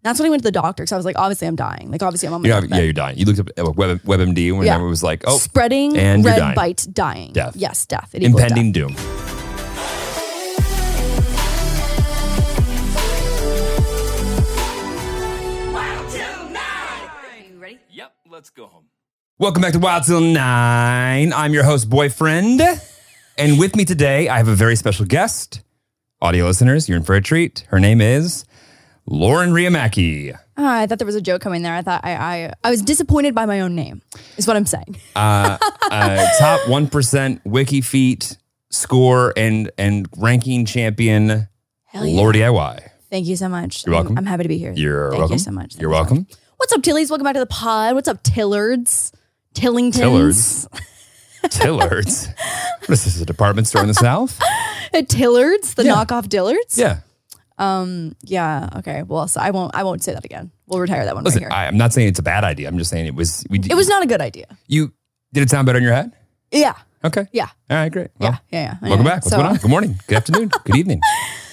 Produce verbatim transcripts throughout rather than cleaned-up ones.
That's when I went to the doctor because I was like, obviously I'm dying. Like obviously I'm on my You're not, deathbed. yeah, you're dying. You looked up at Web, WebMD whenever Yeah. it was like, oh, spreading and you're red dying. bite dying. Death. Yes, death. It equals impending death. doom. Yep, let's go home. Welcome back to Wild Till Nine. I'm your host, Boyfriend. And with me today, I have a very special guest. Audio listeners, you're in for a treat. Her name is Lauren Riamaki. Oh, I thought there was a joke coming there. I thought I I, I was disappointed by my own name, is what I'm saying. Uh, uh, top one percent WikiFeet score and, and ranking champion, Hell yeah. Lord D I Y. Thank you so much. You're welcome. I'm, I'm happy to be here. You're Thank welcome. you so much. Thank You're you so welcome. much. What's up, Tillies? Welcome back to the pod. What's up, Tillards? Tillingtons? Tillards. Tillards. What is this, a department store in the South? Uh, Tillards, the Yeah. knockoff Dillards? Yeah. Um. Yeah. Okay. Well, so I won't. I won't say that again. We'll retire that one Listen, right here. I, I'm not saying it's a bad idea. I'm just saying it was. We, it was not a good idea. You did it sound better in your head? Yeah. Okay. Yeah. All right. Great. Well, Yeah. Yeah. Yeah. welcome Anyway, back. What's so, going on? Good morning. Good afternoon. Good evening.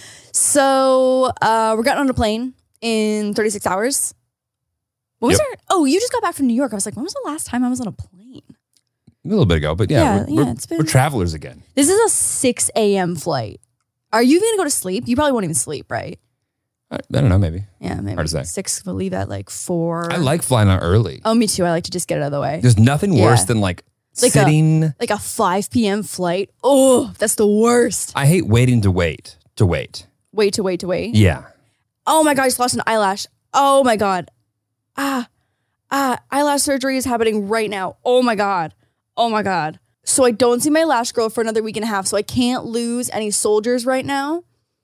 So uh, we're getting on a plane in thirty-six hours. When was Yep. our, oh, you just got back from New York. I was like, when was the last time I was on a plane? A little bit ago, but yeah, Yeah, we're, yeah, we're, it's been- we're travelers again. This is a six a.m. flight. Are you going to go to sleep? You probably won't even sleep, right? I, I don't know. Maybe. Yeah, maybe. Hard to say. Six, we'll leave at like four. I like flying out early. Oh, me too. I like to just get it out of the way. There's nothing Yeah. worse than like, Like a- sitting. Like a five p.m. flight. Oh, that's the worst. I hate waiting to wait to wait. Wait to wait to wait. Yeah. Oh my God, I just lost an eyelash. Oh my God. Ah, ah, eyelash surgery is happening right now. Oh my God. Oh my God. So I don't see my lash girl for another week and a half. So I can't lose any soldiers right now.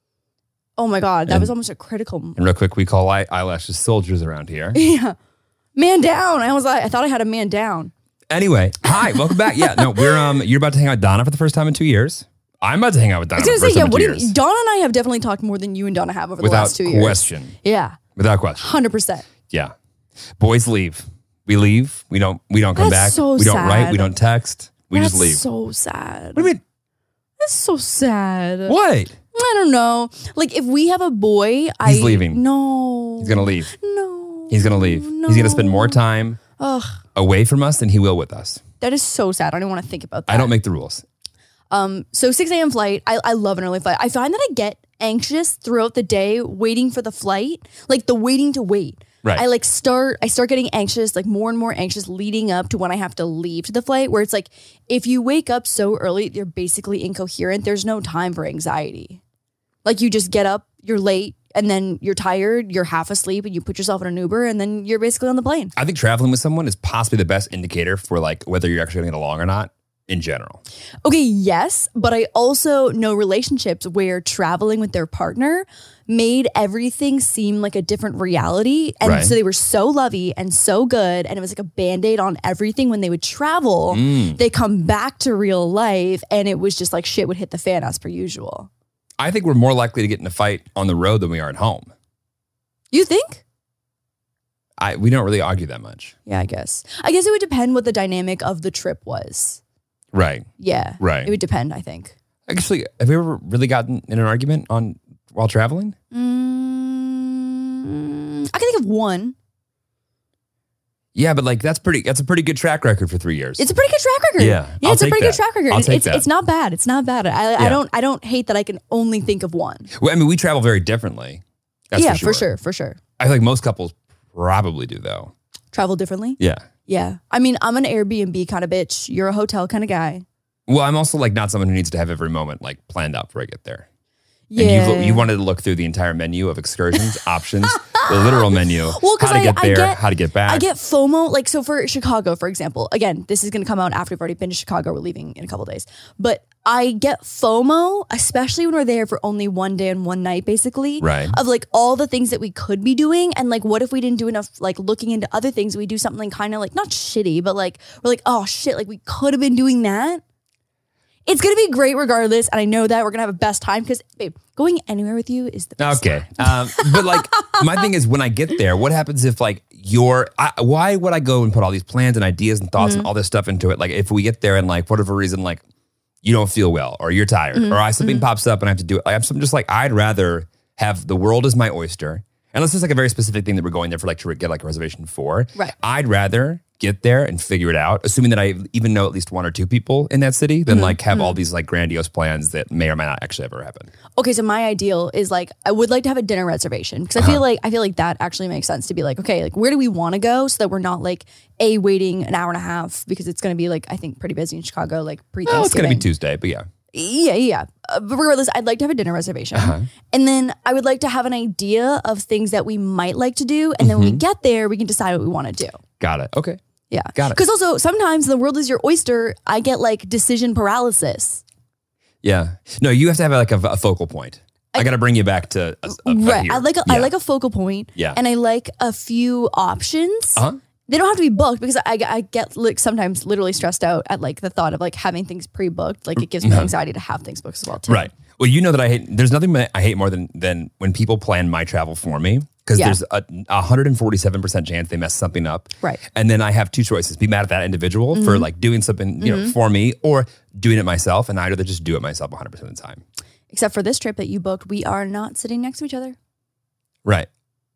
Oh my God. That And- was almost a critical. And real quick, we call eye- eyelashes soldiers around here. Yeah. Man down. I was like, I thought I had a man down. Anyway, hi, welcome back. Yeah, no, we're um, you're about to hang out with Donna for the first time in two years. I'm about to hang out with I Donna was for the going to say, first yeah, time in what two do you years. Donna and I have definitely talked more than you and Donna have over the Without last two years. question. Yeah. Without question. one hundred percent. Yeah. Boys leave. We leave. We don't. We don't come That's back. so we don't write. sad. We don't text. We That's just leave. so sad. What do you mean? That's so sad. What? I don't know. Like if we have a boy, I He's leaving. No. He's gonna leave. No. He's gonna leave. No. He's gonna spend more time Ugh. away from us than he will with us. That is so sad. I don't even want to think about that. I don't make the rules. Um. So six a.m. flight. I, I love an early flight. I find that I get anxious throughout the day waiting for the flight. Like the waiting to wait. Right. I like start. I start getting anxious, like more and more anxious, leading up to when I have to leave to the flight. Where it's like, if you wake up so early, you're basically incoherent. There's no time for anxiety. Like you just get up, you're late, and then you're tired, you're half asleep, and you put yourself in an Uber, and then you're basically on the plane. I think traveling with someone is possibly the best indicator for like whether you're actually gonna get along or not in general. Okay, yes, but I also know relationships where traveling with their partner made everything seem like a different reality. And Right. so they were so lovey and so good. And it was like a band-aid on everything when they would travel. Mm. They come back to real life and it was just like shit would hit the fan as per usual. I think we're more likely to get in a fight on the road than we are at home. You think? I we don't really argue that much. Yeah, I guess. I guess it would depend what the dynamic of the trip was. Right. Yeah. Right. It would depend, I think. Actually, have you ever really gotten in an argument on while traveling? Mm, I can think of one. Yeah, but like that's pretty. That's a pretty good track record for three years. It's a pretty good track record. Yeah, yeah, I'll it's a take pretty that. good track record. I'll It's take it's, that. it's not bad. It's not bad. I Yeah. I don't I don't hate that I can only think of one. well, I mean, we travel very differently. That's yeah, for sure. for sure, for sure. I feel like most couples probably do though. Travel differently. Yeah. Yeah, I mean, I'm an Airbnb kind of bitch. You're a hotel kind of guy. Well, I'm also like not someone who needs to have every moment like planned out before I get there. Yeah, And you you wanted to look through the entire menu of excursions, options, the literal menu, Well, 'cause how to I- get I there, get- how to get back. I get FOMO, like, so for Chicago, for example, again, this is going to come out after we've already been to Chicago. We're leaving in a couple days. But I get FOMO, especially when we're there for only one day and one night, basically. Right. Of like all the things that we could be doing. And like, what if we didn't do enough, like looking into other things? We do something kind of like, not shitty, but like, we're like, oh shit, like we could have been doing that. It's going to be great regardless. And I know that we're going to have a best time because, babe, going anywhere with you is the best Okay. time. Um, but like, my thing is when I get there, what happens if like you're, I, why would I go and put all these plans and ideas and thoughts Mm-hmm. and all this stuff into it? Like if we get there and like, for whatever reason, like you don't feel well or you're tired Mm-hmm. or I, something pops up and I have to do it. Like, I'm some- just like, I'd rather have the world as my oyster unless there's like a very specific thing that we're going there for, like to get like a reservation for. Right. I'd rather get there and figure it out, assuming that I even know at least one or two people in that city, than mm-hmm. like have mm-hmm. all these like grandiose plans that may or may not actually ever happen. Okay, so my ideal is like I would like to have a dinner reservation because I uh-huh. feel like I feel like that actually makes sense to be like, okay, like where do we want to go so that we're not like a waiting an hour and a half because it's going to be like I think pretty busy in Chicago like pre Thanksgiving. Oh, it's going to be Tuesday, but yeah. Yeah, yeah. Uh, but regardless, I'd like to have a dinner reservation. Uh-huh. And then I would like to have an idea of things that we might like to do. And mm-hmm. then when we get there, we can decide what we want to do. Got it. Okay. Yeah. Got it. Because also sometimes the world is your oyster. I get like decision paralysis. Yeah. No, you have to have like a, a focal point. I, I got to bring you back to a, a, right. Here. I like a, yeah. I like a focal point. Yeah. And I like a few options. Uh-huh. They don't have to be booked because I, I get like sometimes literally stressed out at like the thought of like having things pre-booked. Like it gives me no. anxiety to have things booked as well too. Right. Well, you know that I hate, there's nothing I hate more than, than when people plan my travel for me because yeah. there's a one hundred forty-seven percent chance they mess something up. Right. And then I have two choices, be mad at that individual mm-hmm. for like doing something, you mm-hmm. know, for me or doing it myself. And I'd rather just do it myself one hundred percent of the time. Except for this trip that you booked, we are not sitting next to each other. Right.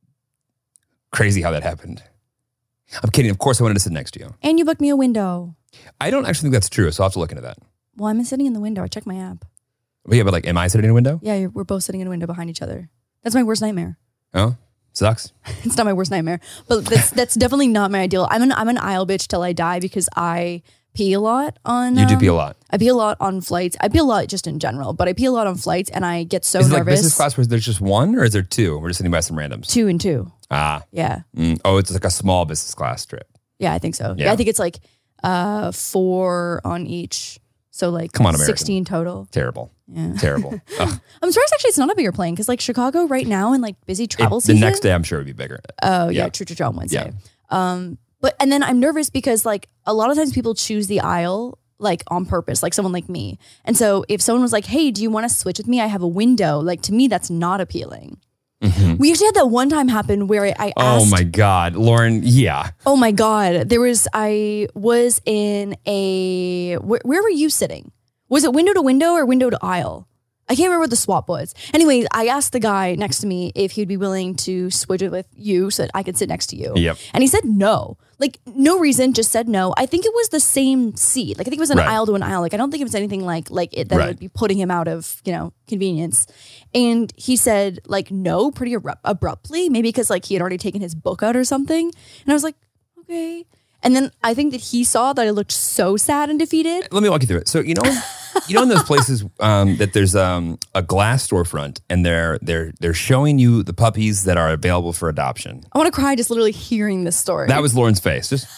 Crazy how that happened. I'm kidding. Of course I wanted to sit next to you. And you booked me a window. I don't actually think that's true, so I'll have to look into that. Well, I'm sitting in the window. I checked my app. But yeah, but like, am I sitting in a window? Yeah, you're, we're both sitting in a window behind each other. That's my worst nightmare. Oh, sucks. It's not my worst nightmare, but that's that's definitely not my ideal. I'm an I'm an aisle bitch till I die because I pee a lot on. You do um, pee a lot. I pee a lot on flights. I pee a lot just in general, but I pee a lot on flights, and I get so is it nervous. Like business class where there's just one, or is there two? We're just sitting by some randoms. Two and two. Ah, yeah. Mm. Oh, it's like a small business class trip. Yeah, I think so. Yeah, yeah I think it's like uh, four on each. So like Come on, sixteen total. Terrible. Yeah. Terrible. I'm surprised actually it's not a bigger plane because like Chicago right now in like busy travel it, season. The next day I'm sure it would be bigger. Oh yeah, yeah true, true, true on Wednesday. Yeah. Um, but and then I'm nervous because like a lot of times people choose the aisle like on purpose, like someone like me. And so if someone was like, hey, do you want to switch with me? I have a window. Like to me, that's not appealing. Mm-hmm. We actually had that one time happen where I, I asked. Oh my God, Lauren. Yeah. Oh my God. There was, I was in a, where, where were you sitting? Was it window to window or window to aisle? I can't remember what the swap was. Anyways, I asked the guy next to me if he'd be willing to switch it with you so that I could sit next to you. Yep. And he said no. Like, no reason, just said no. I think it was the same seat. Like, I think it was an right. aisle to an aisle. Like, I don't think it was anything like like it that right. would be putting him out of, you know, convenience. And he said, like, no, pretty abrupt- abruptly. Maybe because, like, he had already taken his book out or something. And I was like, okay. And then I think that he saw that I looked so sad and defeated. Let me walk you through it. So, you know, you know, in those places um, that there's um, a glass storefront and they're they're they're showing you the puppies that are available for adoption. I want to cry just literally hearing this story. That was Lauren's face. Just.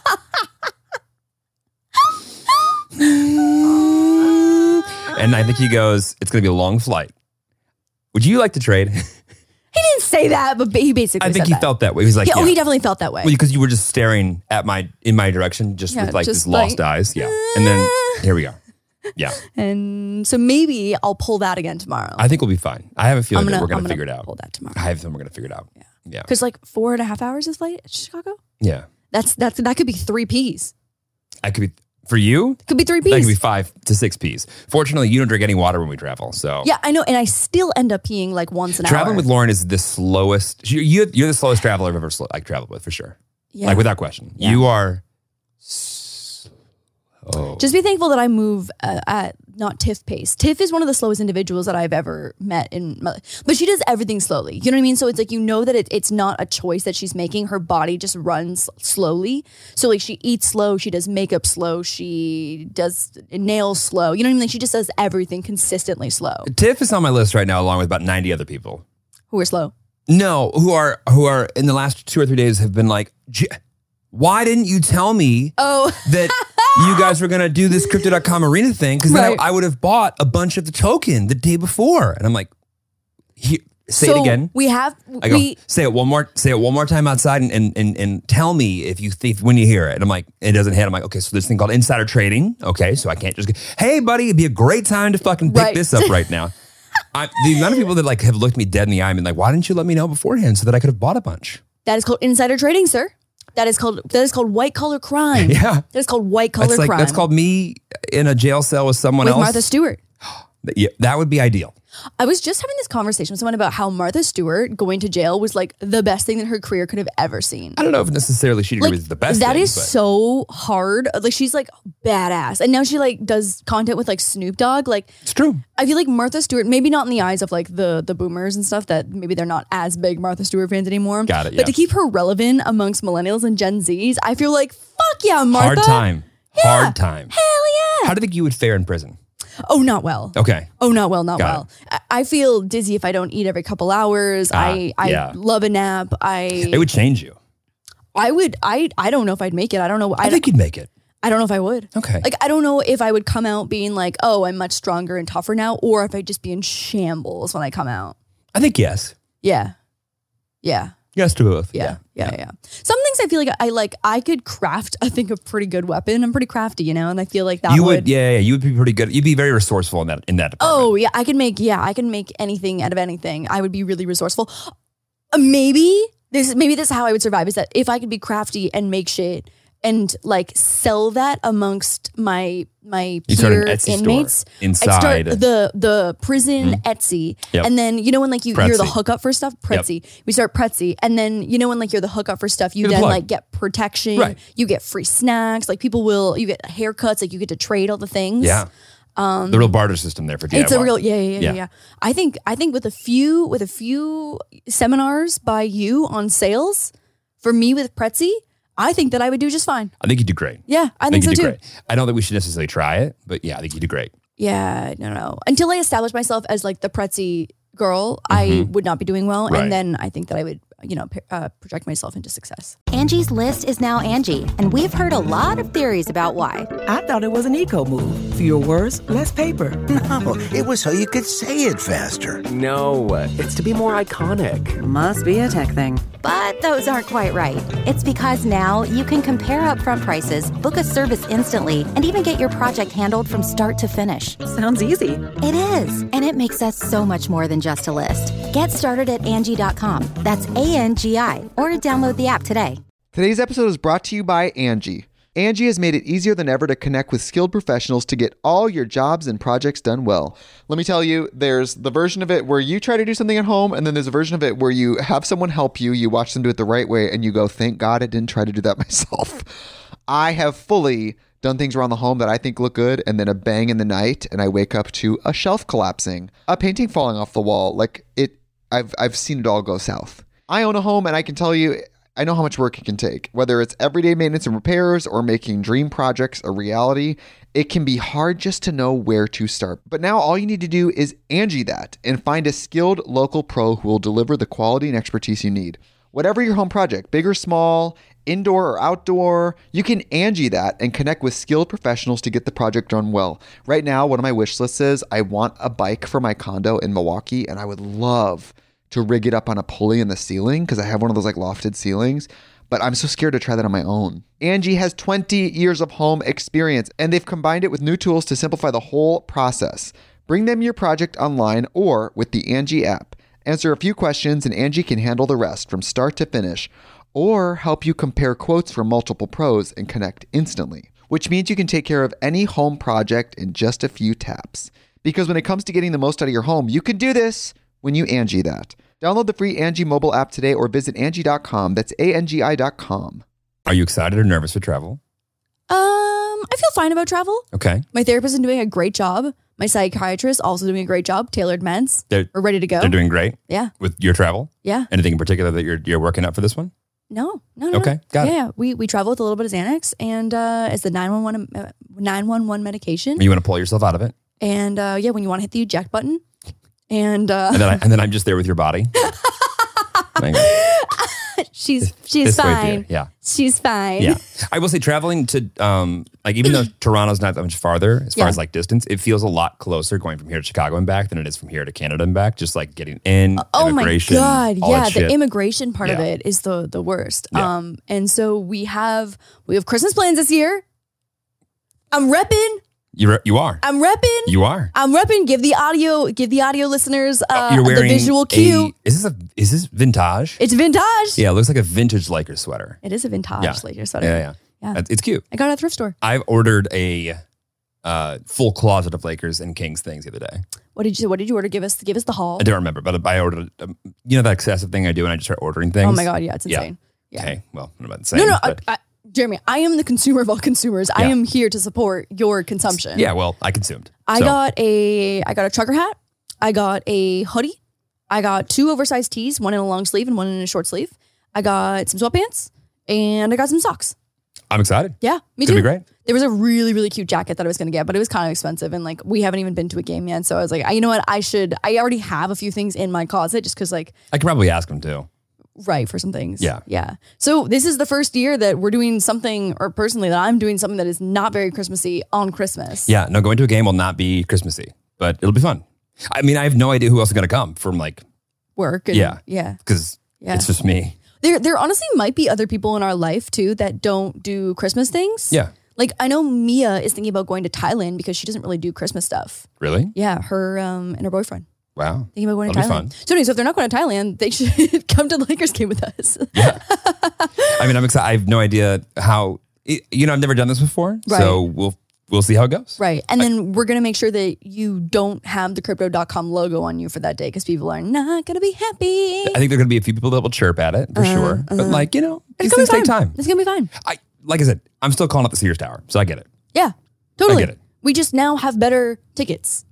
And I think he goes, it's going to be a long flight. Would you like to trade? He didn't say that, but he basically I think said he that. felt that way. He was like, yeah, yeah. Oh, he definitely felt that way. Well, because you were just staring at my, in my direction, just yeah, with like just this like, lost eyes. Yeah. And then here we go. Yeah. And so maybe I'll pull that again tomorrow. I think we'll be fine. I have a feeling gonna, that we're going I'm to gonna figure it out. Pull that tomorrow. I have a feeling we're going to figure it out. Yeah. Yeah. Because like four and a half hours is flight at Chicago. Yeah. That's, that's, that could be three P's. I could be, for you? Could be three P's. That could be five to six P's. Fortunately, you don't drink any water when we travel, so. Yeah, I know, and I still end up peeing like once an Traveling hour. Traveling with Lauren is the slowest, you, you, you're the slowest traveler I've ever sl- like traveled with, for sure. Yeah. Like without question. Yeah. You are Oh. Just be thankful that I move uh, at not Tiff pace. Tiff is one of the slowest individuals that I've ever met in my life. But she does everything slowly. You know what I mean? So it's like, you know that it, it's not a choice that she's making. Her body just runs slowly. So like she eats slow, she does makeup slow, she does nails slow. You know what I mean? Like she just does everything consistently slow. Tiff is on my list right now along with about ninety other people. Who are slow? No, who are who are in the last two or three days have been like, why didn't you tell me oh. that you guys were going to do this Crypto dot com arena thing? Because right. then I, I would have bought a bunch of the token the day before. And I'm like, here, say so it again. We have, I go, we, say it one more, say it one more time outside and, and, and, and tell me if you think, when you hear it. And I'm like, it doesn't hit. I'm like, okay, so this thing called insider trading. Okay. So I can't just go, hey buddy, it'd be a great time to fucking pick right. this up right now. I, the amount of people that like have looked me dead in the eye and been like, why didn't you let me know beforehand so that I could have bought a bunch? That is called insider trading, sir. That is called that is called white collar crime. Yeah, that is called white collar that's like, crime. That's called me in a jail cell with someone with else. Martha Stewart. Yeah, that would be ideal. I was just having this conversation with someone about how Martha Stewart going to jail was like the best thing that her career could have ever seen. I don't know if necessarily she'd agree Like, with the best that thing, is but- so hard. Like she's like badass. And now she like does content with like Snoop Dogg. Like It's true. I feel like Martha Stewart, maybe not in the eyes of like the the boomers and stuff, that maybe they're not as big Martha Stewart fans anymore. Got it, But yeah. to keep her relevant amongst millennials and Gen Zs, I feel like, fuck yeah, Martha. Hard time. Yeah. Hard time. Hell yeah. How do you think you would fare in prison? Oh, not well. Okay. Oh, not well, not Got well. I, I feel dizzy if I don't eat every couple hours. Ah, I I yeah. love a nap. I It would change you. I would I I don't know if I'd make it. I don't know. I think you'd make it. I don't know if I would. Okay. Like, I don't know if I would come out being like, oh, I'm much stronger and tougher now, or if I'd just be in shambles when I come out. I think yes. Yeah. Yeah. Yes to both. Yeah. Yeah. Yeah. yeah. Some things I feel like I like, I could craft, I think, a pretty good weapon. I'm pretty crafty, you know, and I feel like that You would. would, yeah, yeah, you would be pretty good. You'd be very resourceful in that in that department. Oh, yeah. I can make, yeah, I can make anything out of anything. I would be really resourceful. Uh, maybe this, maybe this is how I would survive, is that if I could be crafty and make shit and like sell that amongst my my You'd start an peer Etsy store inmates. inside. I'd start the the prison Etsy, Yep. and then you know when like you you're the Pretsy. hookup for stuff, Pretsy. We start Pretsy, and then you know when like you're the hookup for stuff, you You're the then plug. like get protection, Right. you get free snacks, like people will, you get haircuts, like you get to trade all the things. Yeah. Um, the real barter system there for D I Y. It's a real yeah, yeah, yeah, Yeah. yeah. I think I think with a few with a few seminars by you on sales, for me with Pretsy, I think that I would do just fine. I think you'd do great. Yeah, I think, you'd so do too. great. I don't think we should necessarily try it, but yeah, I think you do great. Yeah, no, no. Until I establish myself as like the Pretsy girl, I would not be doing well, Right. and then I think that I would, you know, p- uh, project myself into success. Angie's List is now Angie, and we've heard a lot of theories about why. I thought it was an eco move. Fewer words, less paper. No, it was so you could say it faster. No, it's to be more iconic. Must be a tech thing. But those aren't quite right. It's because now you can compare upfront prices, book a service instantly, and even get your project handled from start to finish. Sounds easy. It is, and it makes us so much more than just a list. Get started at Angie dot com. That's A N G I, or download the app today. Today's episode is brought to you by Angie. Angie has made it easier than ever to connect with skilled professionals to get all your jobs and projects done well. Let me tell you, there's the version of it where you try to do something at home, and then there's a version of it where you have someone help you, you watch them do it the right way, and you go, thank God I didn't try to do that myself. I have fully done things around the home that I think look good, and then a bang in the night, and I wake up to a shelf collapsing, a painting falling off the wall. Like it, I've I've seen it all go south. I own a home, and I can tell you, I know how much work it can take. Whether it's everyday maintenance and repairs or making dream projects a reality, it can be hard just to know where to start. But now all you need to do is Angie that and find a skilled local pro who will deliver the quality and expertise you need. Whatever your home project, big or small, indoor or outdoor, you can Angie that and connect with skilled professionals to get the project done well. Right now, one of my wish lists is I want a bike for my condo in Milwaukee, and I would love to rig it up on a pulley in the ceiling because I have one of those like lofted ceilings, but I'm so scared to try that on my own. Angie has twenty years of home experience, and they've combined it with new tools to simplify the whole process. Bring them your project online or with the Angie app. Answer a few questions and Angie can handle the rest from start to finish, or help you compare quotes from multiple pros and connect instantly, which means you can take care of any home project in just a few taps. Because when it comes to getting the most out of your home, you can do this when you Angie that. Download the free Angie mobile app today or visit Angie dot com. That's A N G I dot com. Are you excited or nervous for travel? Um, I feel fine about travel. Okay. My therapist is doing a great job. My psychiatrist also doing a great job. Tailored meds. They're, We're ready to go. they're doing great yeah. with your travel? Yeah. Anything in particular that you're you're working up for this one? No, no, no. Okay, got yeah, it. Yeah, we we travel with a little bit of Xanax, and uh, it's the nine one one uh, nine one one medication. You want to pull yourself out of it? And uh, yeah, when you want to hit the eject button, and uh, And then, I, and then I'm just there with your body. Like, she's she's this way fine. through. Yeah. She's fine. Yeah. I will say traveling to, um, like, even though Toronto's not that much farther as far Yeah. as like distance, it feels a lot closer going from here to Chicago and back than it is from here to Canada and back. Just like getting in, Oh my immigration. god! all Yeah, that the shit. immigration part of Yeah. it is the the worst. Yeah. Um, and so we have we have Christmas plans this year. I'm repping. You re- you are. I'm repping. You are. I'm repping. Give the audio. Give the audio listeners uh, You're wearing the visual a- cue. is this a is this vintage? It's vintage. Yeah, it looks like a vintage Lakers sweater. It is a vintage Yeah. Lakers sweater. Yeah, yeah. Yeah. It's- It's cute. I got it at a thrift store. I've ordered a uh, full closet of Lakers and Kings things the other day. What did you What did you order? Give us give us the haul. I don't remember, but I ordered, um, you know, that excessive thing I do when I just start ordering things. Oh my god, yeah, it's insane. Yeah. Okay, well, I'm about to say. No, no, but, I, I, Jeremy, I am the consumer of all consumers. I Yeah. am here to support your consumption. yeah, well, I consumed. I So, got a I got a trucker hat. I got a hoodie. I got two oversized tees, one in a long sleeve and one in a short sleeve. I got some sweatpants and I got some socks. I'm excited. Yeah, me It's too. gonna be great. There was a really, really cute jacket that I was going to get, but it was kind of expensive. And like, we haven't even been to a game yet. So I was like, I, you know what? I should, I already have a few things in my closet just because like, I can probably ask him too. right, for some things. Yeah. Yeah. So this is the first year that we're doing something, or personally that I'm doing something that is not very Christmassy on Christmas. Yeah, no, going to a game will not be Christmassy, but it'll be fun. I mean, I have no idea who else is going to come from like, Work. And, Yeah. Yeah. because Yeah. it's just me. There, there honestly might be other people in our life too that don't do Christmas things. Yeah. Like I know Mia is thinking about going to Thailand because she doesn't really do Christmas stuff. Really? Yeah, her um and her boyfriend Wow. thinking about going That'll to be Thailand. fun. So anyway, so if they're not going to Thailand, they should come to the Lakers game with us. I mean, I'm excited. I have no idea how, you know, I've never done this before. Right. So we'll, we'll see how it goes. Right. And then we're going to make sure that you don't have the crypto dot com logo on you for that day because people are not going to be happy. I think there are going to be a few people that will chirp at it for sure. But like, you know, these It's going things to be take fine. time. It's going to be fine. I, like I said, I'm still calling it the Sears Tower. So I get it. Yeah, totally. I get it. We just now have better tickets.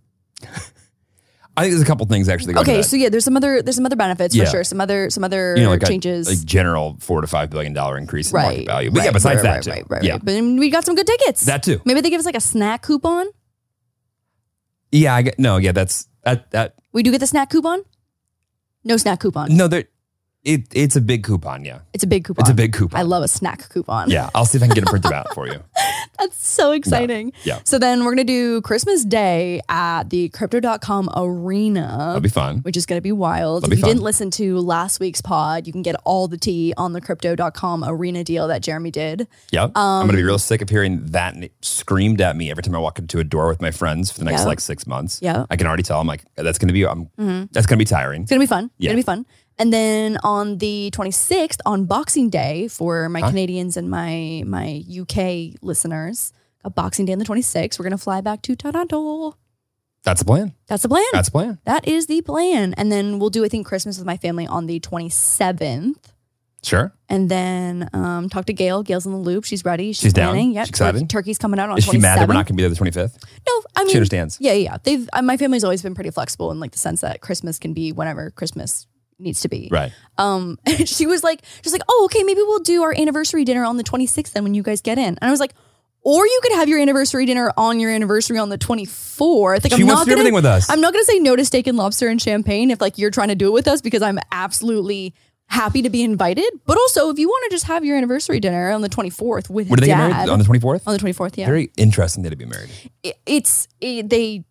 I think there's a couple things actually. Going Okay, to that. so yeah, there's some other there's some other benefits Yeah. for sure. Some other some other you know, like changes. a like general four to five billion dollar increase in right. market value. But right, yeah, besides right, that right, too. Right, right, yeah. right. But then we got some good tickets. That too. Maybe they give us like a snack coupon. Yeah, I get no, yeah, that's that that We do get the snack coupon. No snack coupon. no, there it it's a big coupon, yeah. It's a big coupon. It's a big coupon. I love a snack coupon. Yeah, I'll see if I can get it printed out for you. That's so exciting. Yeah. So then we're going to do Christmas Day at the crypto dot com arena. That'll be fun. Which is going to be wild. That'll If be you fun. didn't listen to last week's pod, you can get all the tea on the crypto dot com arena deal that Jeremy did. Yep. I'm Um, gonna be real sick of hearing that n- screamed at me every time I walk into a door with my friends for the next Yeah. like six months. Yeah. I can already tell. I'm like, that's gonna be um, that's gonna be tiring. It's going to be fun. It's Yeah. going to be fun. And then on the twenty-sixth, on Boxing Day, for my Canadians and my my U K listeners, a Boxing Day on the twenty-sixth, we're going to fly back to Toronto. That's the plan. That's the plan. That's the plan. That is the plan. And then we'll do, I think, Christmas with my family on the twenty-seventh. Sure. And then um, talk to Gail. Gail's in the loop. She's ready. She's, She's down? planning. Yeah, She's excited? Turkey, turkey's coming out on Is she mad that we're not twenty-seventh. gonna be there the twenty-fifth? No, I mean, She understands. Yeah, yeah. They've uh, my family's always been pretty flexible in like the sense that Christmas can be whenever Christmas needs to be. Right. Um, and she was like, she's like, oh, okay, maybe we'll do our anniversary dinner on the twenty-sixth then when you guys get in. And I was like, or you could have your anniversary dinner on your anniversary on the twenty-fourth. Like, She I'm wants not to do gonna, everything with us. I'm not gonna say no to steak and lobster and champagne if like you're trying to do it with us because I'm absolutely happy to be invited. But also, if you want to just have your anniversary dinner on the twenty-fourth with When do they get dad married? On the twenty-fourth? on the twenty-fourth, yeah, Very interesting day to be married. it, it's it, they.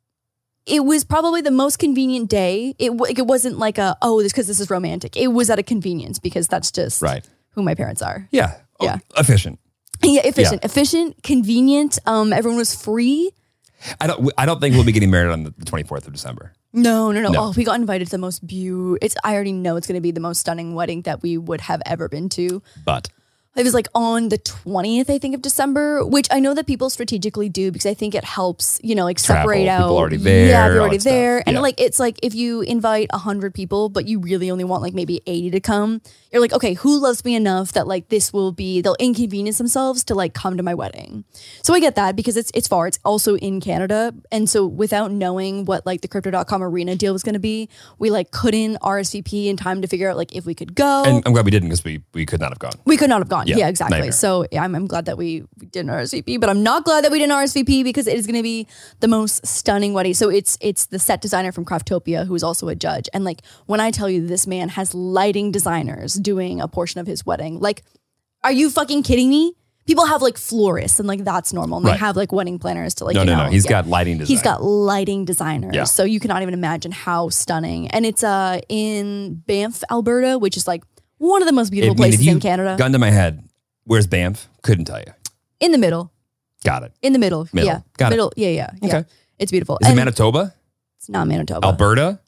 It was probably the most convenient day. It w- it wasn't like a oh this because this is romantic. It was at a convenience because that's just Right. who my parents are. Yeah. Oh, Yeah. Efficient. Yeah, efficient, efficient, convenient. Um, everyone was free. I don't I don't think we'll be getting married on the twenty-fourth of December. No, no, no. No. Oh, we got invited to the most beautiful. It's I already know it's going to be the most stunning wedding that we would have ever been to. But It was like on the twentieth, I think, of December, which I know that people strategically do because I think it helps, you know, like Travel, separate out. people already there, Yeah, if you're all already that stuff. there. And Yeah. like, it's like if you invite one hundred people, but you really only want like maybe eighty to come, you're like, okay, who loves me enough that like this will be, they'll inconvenience themselves to like come to my wedding. So I get that because it's it's far. It's also in Canada. And so without knowing what like the crypto dot com arena deal was going to be, we like couldn't R S V P in time to figure out like if we could go. and I'm glad we didn't because we we could not have gone. We could not have gone. Yeah, Yeah, exactly. nightmare. So yeah, I'm, I'm glad that we, we didn't R S V P, but I'm not glad that we didn't R S V P because it is going to be the most stunning wedding. So it's it's the set designer from Craftopia who is also a judge. And like when I tell you this man has lighting designers doing a portion of his wedding, like, are you fucking kidding me? People have like florists and like that's normal. And Right. they have like wedding planners to like, No, you no, know, no. He's yeah. got lighting design. He's got lighting designers. Yeah. So you cannot even imagine how stunning. And it's uh in Banff, Alberta, which is like one of the most beautiful I mean, if places you in Canada. Gun to my head. Where's Banff? Couldn't tell you. In the middle. Got it. In the middle. Middle. Yeah. Got it. middle. Yeah, yeah. Yeah. Okay. It's beautiful. Is it And Manitoba? It's not Manitoba. Alberta?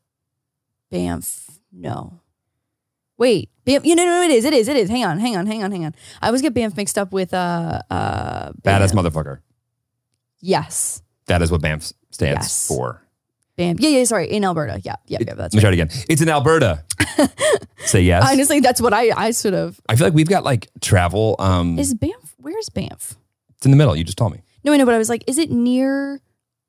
Banff. No. Wait. Banff. You know, no, no, it is. It is. It is. Hang on. Hang on. Hang on. Hang on. I always get Banff mixed up with uh uh Badass Banff. motherfucker. Yes. That is what Banff stands Yes. for. Bam. Yeah, yeah, sorry. In Alberta. Yeah, yeah, yeah. That's Let me right. try it again. It's in Alberta. Say yes. Honestly, that's what I, I sort of. I feel like we've got like travel. Um, Is Banff? Where's Banff? it's in the middle. You just told me. No, I know, but I was like, is it near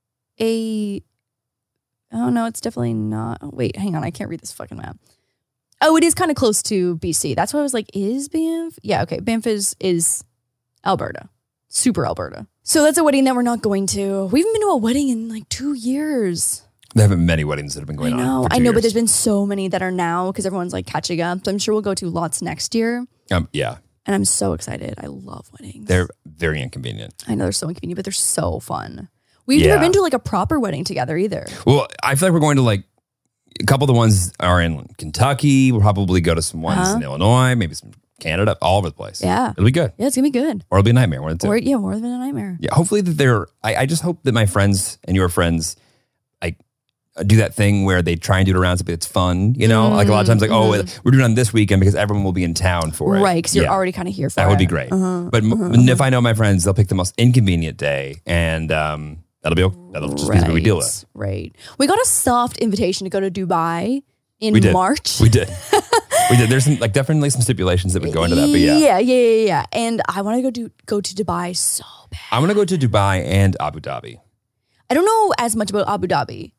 a. Oh, no, it's definitely not. Oh, wait, hang on. I can't read this fucking map. Oh, it is kind of close to B C. That's why I was like, is Banff? Yeah, okay. Banff is, is Alberta. Super Alberta. So that's a wedding that we're not going to. We haven't been to a wedding in like two years. There have been many weddings that have been going I know, on. for I two know, but years. there's been so many that are now because everyone's like catching up. So I'm sure we'll go to lots next year. Um, yeah, And I'm so excited. I love weddings. they're very inconvenient. I know they're so inconvenient, but they're so fun. We've Yeah. never been to like a proper wedding together either. Well, I feel like we're going to like a couple of the ones are in Kentucky. We'll probably go to some ones Uh-huh. in Illinois, maybe some Canada, all over the place. Yeah. It'll be good. Yeah, it's gonna be good. Or it'll be a nightmare. One of the two. Or yeah, more than a nightmare. Yeah, hopefully that they're. I, I just hope that my friends and your friends, like, do that thing where they try and do it around something that's fun. You know, like a lot of times, like, oh, we're doing it on this weekend because everyone will be in town for it. Right, because you're Yeah, already kind of here for that it. would be great. Uh-huh. But m if I know my friends, they'll pick the most inconvenient day, and um, that'll be okay. That'll just be what we deal with. Right. We got a soft invitation to go to Dubai in We did. March. We did. We did. There's some like definitely some stipulations that would go into that, but yeah, Yeah, yeah, yeah, yeah. And I want to go do go to Dubai so bad. I want to go to Dubai and Abu Dhabi. I don't know as much about Abu Dhabi.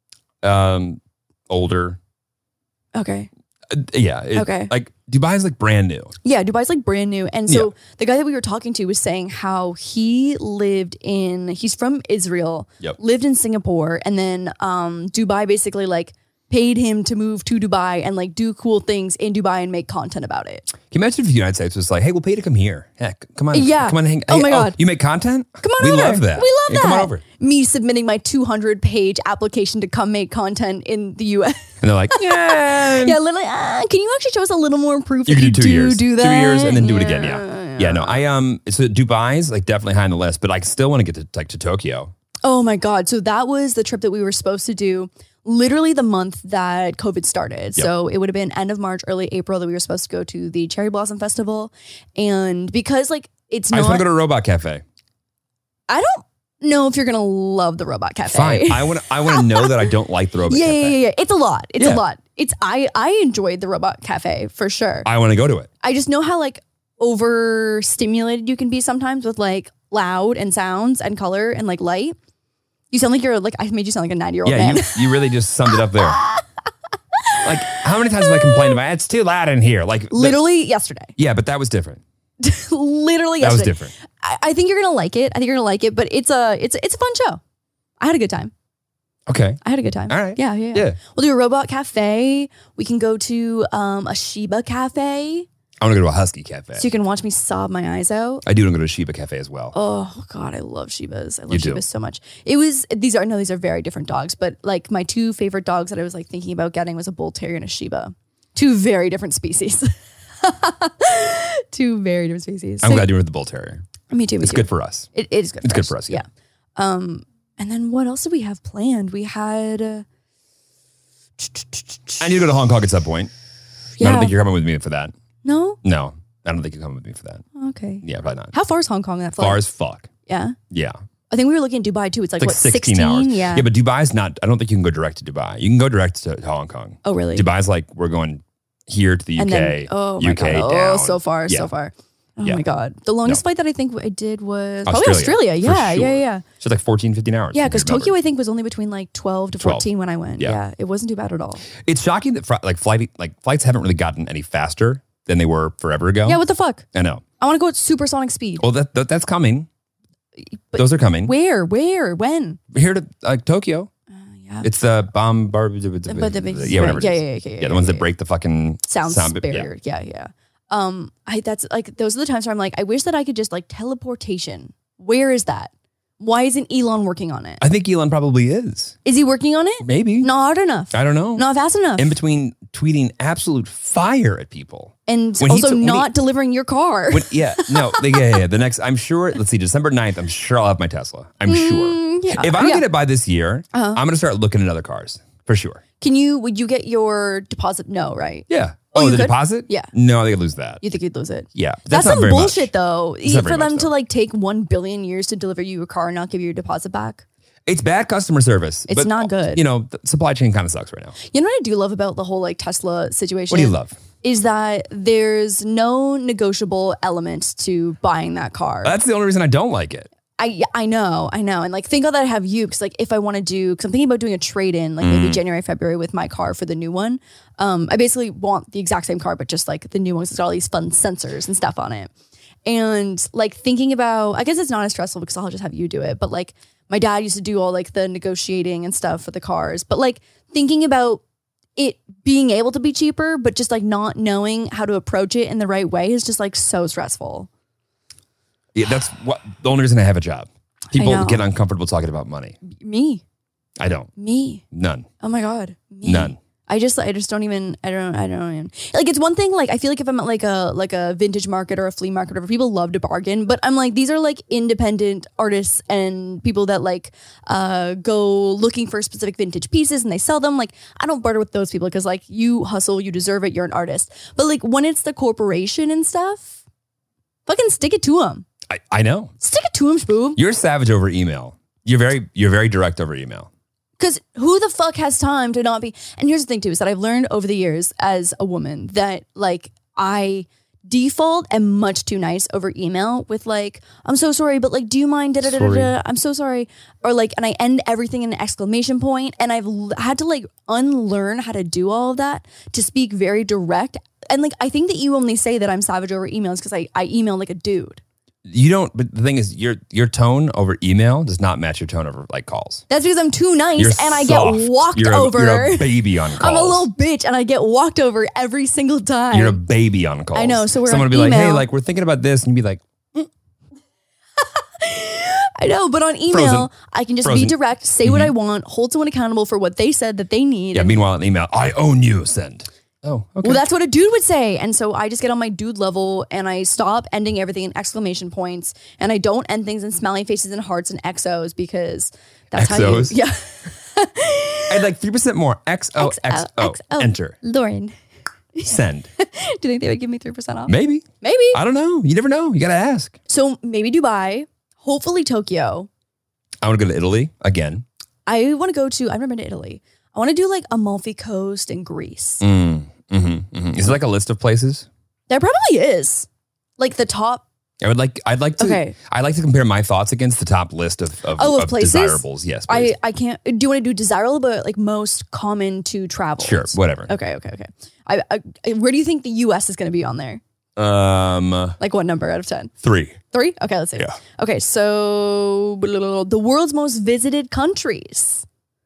Um, older, Okay. Uh, yeah. it- Okay. Like Dubai is like brand new. Yeah, Dubai's like brand new. And so the guy that we were talking to was saying how he lived in, he's from Israel, Yep. lived in Singapore, and then um, Dubai basically like paid him to move to Dubai and like do cool things in Dubai and make content about it. Can you imagine if the United States was like, hey, we'll pay you to come here. Heck, come on. Yeah. Come on. Hang, Oh hey, my God. You make content? Come on we over. We love that. We love Yeah, that. Come on over. Me submitting my two hundred page application to come make content in the U S. And they're like, yeah. Yeah, literally, ah, can you actually show us a little more proof You that can you do two do years. do that? Two years and then do it again. Yeah. Yeah. No, I, um, so Dubai's like definitely high on the list, but I still want to get to like to Tokyo. Oh my God. So that was the trip that we were supposed to do literally the month that COVID started. Yep. So it would have been end of March, early April that we were supposed to go to the Cherry Blossom Festival. And because like it's I just not, want to go to a Robot Cafe. I don't know if you're going to love the Robot Cafe. Fine. I want to, I want to know that I don't like the Robot yeah, Cafe. yeah, yeah, yeah. It's a lot. It's Yeah. a lot. It's, I, I enjoyed the Robot Cafe for sure. I want to go to it. I just know how like overstimulated you can be sometimes with like loud and sounds and color and like light. You sound like you're like, I made you sound like a ninety year old Yeah, man. you, you really just summed it up there. Like, how many times have I complained about it's too loud in here? Like, the- Literally yesterday. yeah, but that was different. Literally That yesterday. was different. I, I think you're gonna like it. I think you're gonna like it, but it's a it's it's a fun show. I had a good time. Okay. I had a good time. All right. Yeah, yeah. Yeah. We'll do a robot cafe. We can go to um, a Shiba cafe, I want to go to a Husky Cafe. so you can watch me sob my eyes out. I do want to go to a Shiba Cafe as well. Oh God, I love Shibas. I love You do. Shibas so much. It was these are no, these are very different dogs, but like my two favorite dogs that I was like thinking about getting was a Bull Terrier and a Shiba. Two very different species. Two very different species. I'm So- glad you went with the Bull Terrier. Me too. Me It's too. good for us. It, it is good. It's for good us. for us, yeah. Um, and then what else did we have planned? We had. Uh, I need to go to Hong Kong at some point. I yeah. don't think you're coming with me for that. No. No, I don't think you're coming with me for that. Okay. Yeah, probably not. How far is Hong Kong? That flight? Far as fuck. Yeah. Yeah. I think we were looking at Dubai too. It's like, It's like what sixteen, hours. Yeah. Yeah, but Dubai's not, I don't think you can go direct to Dubai. You can go direct to, to Hong Kong. oh really? Dubai's like, we're going here to the U K. And then oh my U K god, down. oh so far, Yeah. so far. Oh Yeah. my god, the longest No. flight that I think I did was Australia, probably Australia. for Yeah, sure. yeah, yeah. So it's like fourteen, fifteen hours. Yeah, if you because remember. Tokyo I think was only between like twelve to twelve. fourteen when I went. Yeah. Yeah. It wasn't too bad at all. It's shocking that fr- like flight like flights haven't really gotten any faster than they were forever ago. Yeah, what the fuck? I know. I want to go at supersonic speed. Well, that, that that's coming. But Those are coming. Where? Where? When? Here to like Tokyo. Yeah. It's the bomb bar. But the- Yeah, whatever. it yeah, is. yeah, yeah, yeah, Yeah, the ones yeah, that break the fucking Sound, sound bit- barrier. Yeah. yeah, Um, I that's like those are the times where I'm like, I wish that I could just like teleportation. Where is that? Why isn't Elon working on it? I think Elon probably is. Is he working on it? Maybe. Not hard enough. I don't know. Not fast enough. In between tweeting absolute fire at people. and when he also took- when not he- delivering your car. When, yeah, no, the- yeah, yeah, yeah. The next, I'm sure, let's see, December ninth, I'm sure I'll have my Tesla. I'm sure. Mm, yeah. If I don't Yeah. get it by this year, Uh-huh. I'm going to start looking at other cars for sure. Can you? Would you get your deposit? No, right? Yeah. Oh, you the could? deposit? Yeah. No, I think I'd lose that. You think you'd lose it? Yeah. That's, not some very bullshit, much. though. It's not For very them much, to though. like take one billion years to deliver you a car and not give you your deposit back. It's bad customer service. It's but, not good. You know, the supply chain kind of sucks right now. You know what I do love about the whole like Tesla situation? What do you love? Is that there's no negotiable element to buying that car. That's the only reason I don't like it. I I know, I know. And like think of that I have you because like if I want to do because I'm thinking about doing a trade-in like maybe January, February with my car for the new one. Um, I basically want the exact same car, but just like the new one has got all these fun sensors and stuff on it. And like thinking about I guess it's not as stressful because I'll just have you do it. But like my dad used to do all like the negotiating and stuff for the cars. But like thinking about it being able to be cheaper, but just like not knowing how to approach it in the right way is just like so stressful. Yeah, that's what the only reason I have a job. People know. get uncomfortable talking about money. Me, I don't. me. None. Oh my God. Me. None. I just, I just don't even, I don't, I don't even, like, it's one thing, like, I feel like if I'm at like a, like a vintage market or a flea market, or whatever, people love to bargain, but I'm like, these are like independent artists and people that like, uh, go looking for specific vintage pieces and they sell them. Like, I don't barter with those people because like you hustle, you deserve it, you're an artist. But like when it's the corporation and stuff, fucking stick it to them. I, I know. Stick it to them, spoob. You're savage over email. You're very you're very direct over email. Because who the fuck has time to not be? And here's the thing too, is that I've learned over the years as a woman that like I default am much too nice over email with like, I'm so sorry, but like, do you mind? Da, da, da, da, da, I'm so sorry. Or like, and I end everything in an exclamation point. And I've l- had to like unlearn how to do all of that to speak very direct. And like, I think that you only say that I'm savage over emails because I, I email like a dude. You don't, but the thing is, your your tone over email does not match your tone over like calls. That's because I'm too nice You're and I soft. get walked you're a, over. You're a baby on calls. I'm a little bitch and I get walked over every single time. You're a baby on calls. I know, so we're Someone on will be like, hey, email. like, we're thinking about this. And you'd be like, I know, but on email, Frozen. I can just Frozen. be direct, say what I want, hold someone accountable for what they said that they need. yeah, and- meanwhile, in email, I own you, send. Oh, okay. Well, that's what a dude would say. And so I just get on my dude level and I stop ending everything in exclamation points and I don't end things in smiley faces and hearts and X Os because that's X Os? how you... Yeah. I'd like three percent more. X O X O. X O. Enter. Lauren, Send. do you think they would give me three percent off? Maybe. Maybe. I don't know. You never know. You got to ask. So maybe Dubai, hopefully Tokyo. I want to go to Italy again. I want to go to, I've never been to Italy. I want to do like Amalfi Coast and Greece. Mm, mm-hmm, mm-hmm. Is it like a list of places? There probably is. Like the top. I would like. I'd like to. Okay. I'd like to compare my thoughts against the top list of of, Oh, of of places? desirables. Yes, please. I, I can't. Do you want to do desirable, but like most common to travel? Sure, whatever. Okay, okay, okay. I, I, where do you think the U S is going to be on there? Um, Like what number out of ten? three. Three? Okay, let's see. Yeah. Okay, so the world's most visited countries.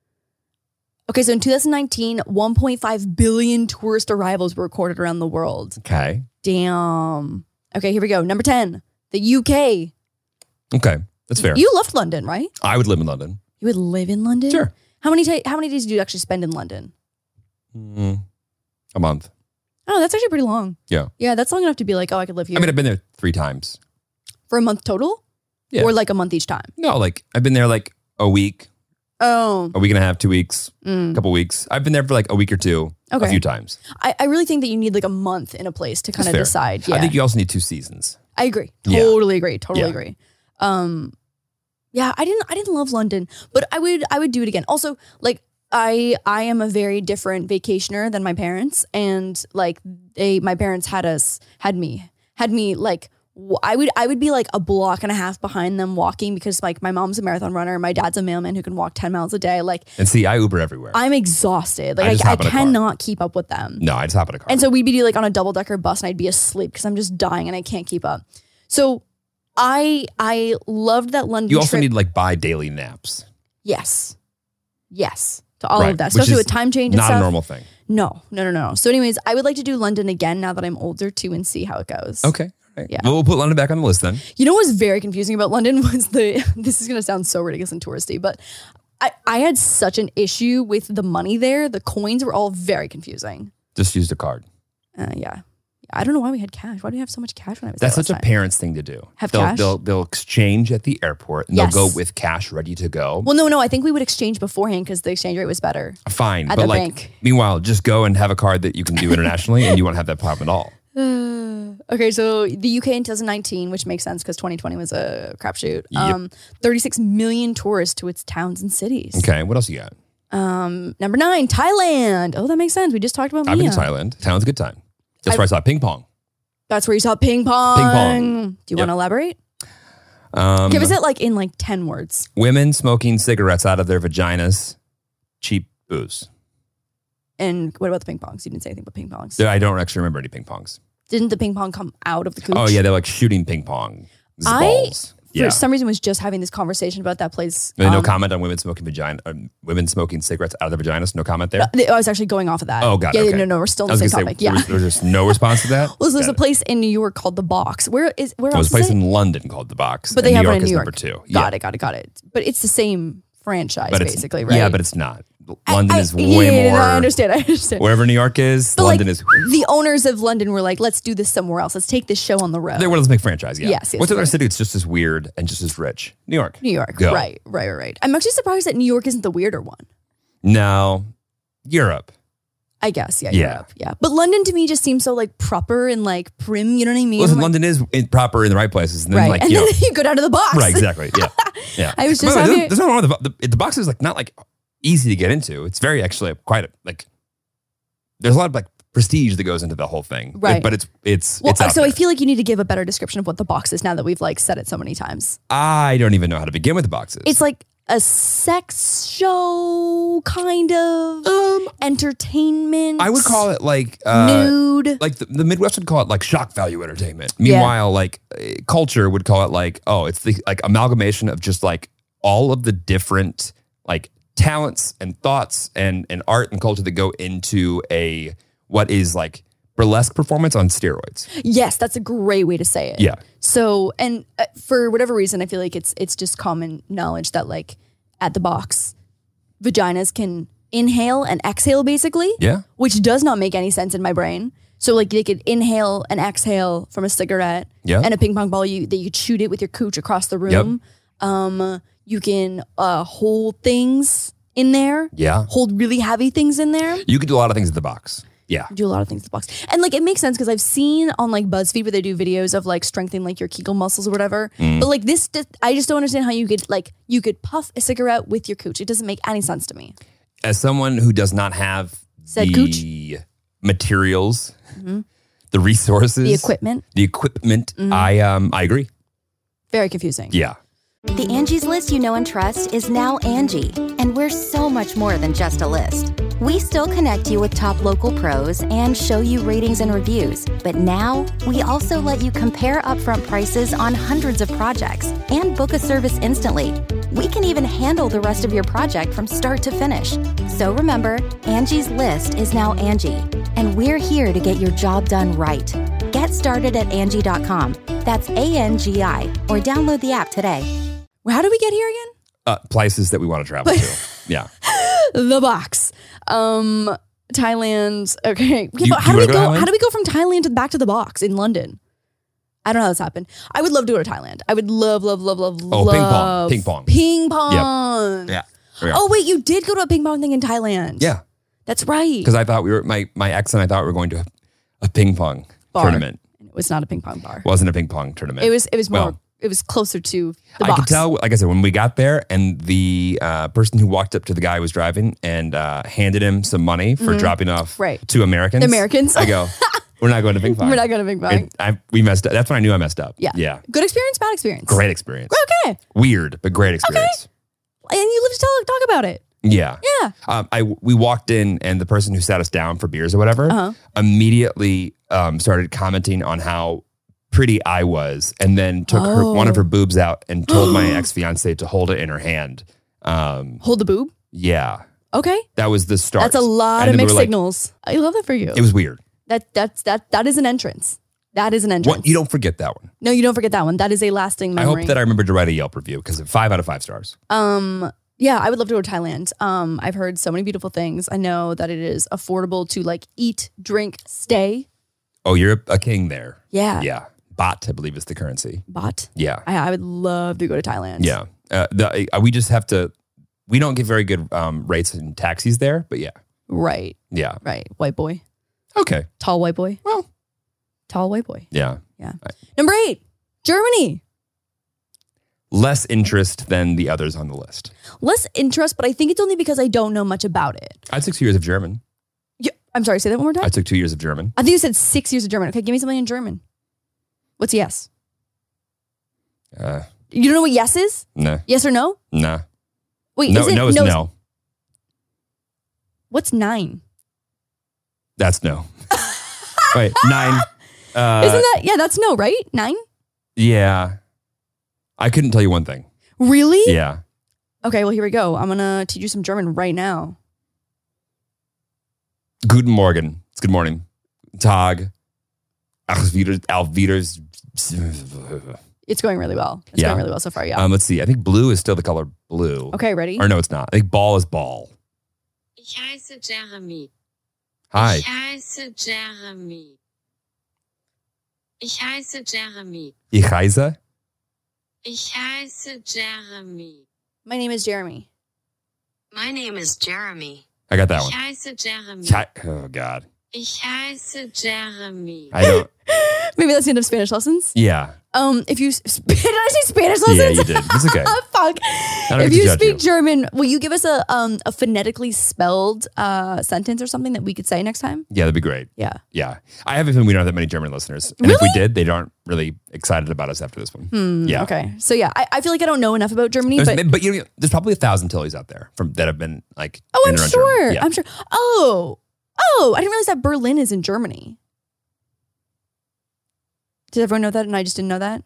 Okay, so in two thousand nineteen, one point five billion tourist arrivals were recorded around the world. Okay. Damn. Okay, here we go. Number ten, the U K. Okay, that's fair. You left London, right? I would live in London. You would live in London? Sure. How many ta- how many days do you actually spend in London? Mm, a month. Oh, that's actually pretty long. Yeah. Yeah, that's long enough to be like, oh, I could live here I mean, I've been there three times. for a month total? Yeah. Or like a month each time? No, like I've been there like a week, Oh. a week and a half, two weeks, Mm. a couple weeks. I've been there for like a week or two, Okay. a few times. I, I really think that you need like a month in a place to kind That's of fair. decide. Yeah. I think you also need two seasons. I agree. Yeah. Totally agree. Totally Yeah. agree. Um, yeah, I didn't. I didn't love London, but I would. I would do it again. Also, like I, I am a very different vacationer than my parents, and like they, my parents had us, had me, had me like. w- I would. I would be like a block and a half behind them walking because like my mom's a marathon runner, my dad's a mailman who can walk ten miles a day. Like And see, I Uber everywhere. I'm exhausted. Like I just I, I hop in a car. cannot keep up with them. no, I just hop in a car. And so we'd be like on a double decker bus and I'd be asleep because I'm just dying and I can't keep up. So I I loved that London you also trip. need like buy daily naps. yes. Yes. To all Right, of that. which Especially is with time change and Not stuff. a normal thing. No, no, no, no. So anyways, I would like to do London again now that I'm older too and see how it goes. Okay. All right. Yeah. Well, we'll put London back on the list then. You know what was very confusing about London was the, this is going to sound so ridiculous and touristy, but I, I had such an issue with the money there. The coins were all very confusing. Just used a card. Uh, yeah. I don't know why we had cash. Why do we have so much cash when I was That's there such a last time? parents thing to do. Have they'll, cash? They'll, they'll exchange at the airport and Yes. they'll go with cash ready to go. Well, no, no. I think we would exchange beforehand because the exchange rate was better. Fine. at But the like, bank. meanwhile, just go and have a card that you can do internationally and you won't have that problem at all. Okay, so the U K in twenty nineteen, which makes sense because twenty twenty was a crapshoot. Yep. Um, thirty-six million tourists to its towns and cities. Okay. What else you got? Um, number nine, Thailand. Oh, that makes sense. We just talked about I've been Mia. to Thailand. Thailand's a good time. That's I- where I saw ping pong. That's where you saw ping pong. Ping pong. Do you Yep. want to elaborate? Um, Give us it like in like ten words. women smoking cigarettes out of their vaginas, cheap booze. And what about the ping pongs? You didn't say anything about ping pongs. There- I don't actually remember any ping pongs. Didn't the ping pong come out of the cooch? Oh yeah, they're like shooting ping pong I- balls. For Yeah. some reason was just having this conversation about that place. no Um, comment on women smoking vagina, uh, women smoking cigarettes out of their vaginas. No comment there. I was actually going off of that. Oh, God, Yeah, okay. no, no, we're still I in the was same gonna topic. say Yeah. there was, there was just no response to that. Well, so there's Got a it. place in New York called The Box. Where is where There was else a place is it? in London called the Box. But and they have New one York in New is York. number two. Got yeah. it, got it, got it. But it's the same franchise, But it's, basically, right? Yeah, but it's not. I- London I- is yeah, way yeah, more. no, I understand. I understand. Wherever New York is, But London like, is. the owners of London were like, let's do this somewhere else. Let's take this show on the road. They're one of those big franchise. Yeah. Yes, yes, What's another right. city that's just as weird and just as rich? New York. New York. Go. Right, right, right, right. I'm actually surprised that New York isn't the weirder one. No, Europe. I guess, yeah, Yeah. Europe, yeah. But London to me just seems so like proper and like prim. You know what I mean? Listen, I'm like, London is in, proper in the right places, and then right, like and you then know, you go down to the box. right, exactly. Yeah, yeah. I was By just the way, having- there's, there's nothing wrong with the, the the box is like not like easy to get into. It's very actually quite a, like there's a lot of like prestige that goes into the whole thing, Right. But it's it's Well, it's out so I there. feel like you need to give a better description of what the box is now that we've like said it so many times. I don't even know how to begin with the boxes. It's like a sex show, kind of um, entertainment. I would call it like uh, nude. like the, the Midwest would call it like shock value entertainment. Yeah. Meanwhile, like uh, culture would call it like, oh, it's the like amalgamation of just like all of the different like talents and thoughts and and art and culture that go into a what is like burlesque performance on steroids. Yes, that's a great way to say it. Yeah. So, and uh, for whatever reason, I feel like it's it's just common knowledge that like at the box, vaginas can inhale and exhale basically. Yeah. Which does not make any sense in my brain. So like they could inhale and exhale from a cigarette. Yeah. And a ping pong ball, you that you could shoot it with your cooch across the room. Um, you can uh, hold things in there. Yeah. Hold really heavy things in there. You could do a lot of things at the box. Yeah. Do a lot of things at the box. And like it makes sense because I've seen on like BuzzFeed where they do videos of like strengthening like your Kegel muscles or whatever. Mm. But like this, just- I just don't understand how you could like you could puff a cigarette with your cooch. It doesn't make any sense to me. As someone who does not have Said the materials, the resources, The equipment. the equipment, I um I agree. Very confusing. Yeah. The Angie's List you know and trust is now Angie, and we're so much more than just a list. We still connect you with top local pros and show you ratings and reviews, but now we also let you compare upfront prices on hundreds of projects and book a service instantly. We can even handle the rest of your project from start to finish. So remember, Angie's List is now Angie, and we're here to get your job done right. Get started at Angie dot com. That's A N G I, or download the app today. How did we get here again? Uh, places that we want to travel to. Yeah. The box. Um, Thailand. Okay. You- how you do we wanna go to go? Thailand? How do we go from Thailand to back to the box in London? I don't know how this happened. I would love to go to Thailand. I would love, love, love, love, Oh, love. ping pong. Ping pong. Ping pong. Yeah. Yeah. Oh wait, you did go to a ping pong thing in Thailand. Yeah. That's right. Because I thought we were my my ex and I thought we were going to a, a ping pong Bar. tournament. It was not a ping pong bar. Wasn't a ping pong tournament. It was. It was more. Well, it was closer to the I box. could tell, like I said, when we got there and the uh, person who walked up to the guy who was driving and uh, handed him some money for dropping off Mm-hmm. Right. two Americans. The Americans. I go, we're not going to ping pong. We're not going to ping pong. And I, we messed up. That's when I knew I messed up. Yeah. Yeah. Good experience. Bad experience. Great experience. Okay. Weird, but great experience. And you live to tell, talk about it. Yeah. Yeah. Um, I we walked in and the person who sat us down for beers or whatever Uh-huh. immediately um, started commenting on how pretty I was, and then took her, one of her boobs out and told my ex fiance to hold it in her hand. Um, Hold the boob. yeah, Okay. that was the start. That's a lot And of then we mixed were like- signals. I love that for you. It was weird. that that's that that is an entrance. That is an entrance. What, you don't forget that one. No, you don't forget that one. That is a lasting I memory. hope that I remember to write a Yelp review because five out of five stars. Um, yeah, I would love to go to Thailand. Um, I've heard so many beautiful things. I know that it is affordable to like eat, drink, stay. Oh, you're a king there. Yeah. Yeah. Baht, I believe, is the currency. Baht. Yeah. I, I would love to go to Thailand. Yeah. Uh, the, uh, we just have to, we don't get very good um, rates in taxis there, but yeah. Right. Yeah. Right. White boy. Okay. Tall white boy. Well. Tall white boy. Yeah. Yeah. Right. Number eight, Germany. Less interest than the others on the list. Less interest, but I think it's only because I don't know much about it. I took two years of German. Yeah, I'm sorry, say that one more time. I took two years of German. I think you said six years of German. Okay, give me something in German. What's yes? Uh, You don't know what yes is? no. Yes or no? No. Wait, No, is it, no is no. no. What's nine? That's no. Wait, nine. Uh, Isn't that, yeah, that's no, right? Nine? Yeah. I couldn't tell you one thing. Really? Yeah. Okay, well, here we go. I'm going to teach you some German right now. Guten Morgen. It's good morning. Tag. Auf wieder, auf wieder. It's going really well. It's Yeah. going really well so far, yeah. Um, let's see. I think blue is still the color blue. okay, ready? Or no, it's not. I think ball is ball. Ich heiße Jeremy. Hi. Ich heiße Jeremy. Ich heiße Jeremy. Ich heiße? Ich heiße Jeremy. My name is Jeremy. My name is Jeremy. I got that Ich one. heiße Jeremy. Hi- Oh, God. Ich heiße Jeremy. I don't. Maybe that's the end of Spanish lessons. Yeah. Um, if you, did I say Spanish Yeah, lessons? you did. It's okay. Fuck. don't If get to you judge speak you. German, will you give us a um a phonetically spelled uh sentence or something that we could say next time? Yeah, that'd be great. Yeah. Yeah. I have a feeling we don't have that many German listeners. And if we Really? did, they aren't really excited about us after this one. yeah. Okay. So yeah, I, I feel like I don't know enough about Germany, There's, but but you know, there's probably a thousand Tillys out there from that have been like. oh, in I'm and around sure. Germany. Yeah. I'm sure. Oh, oh, I didn't realize that Berlin is in Germany. Did everyone know that? And I just didn't know that.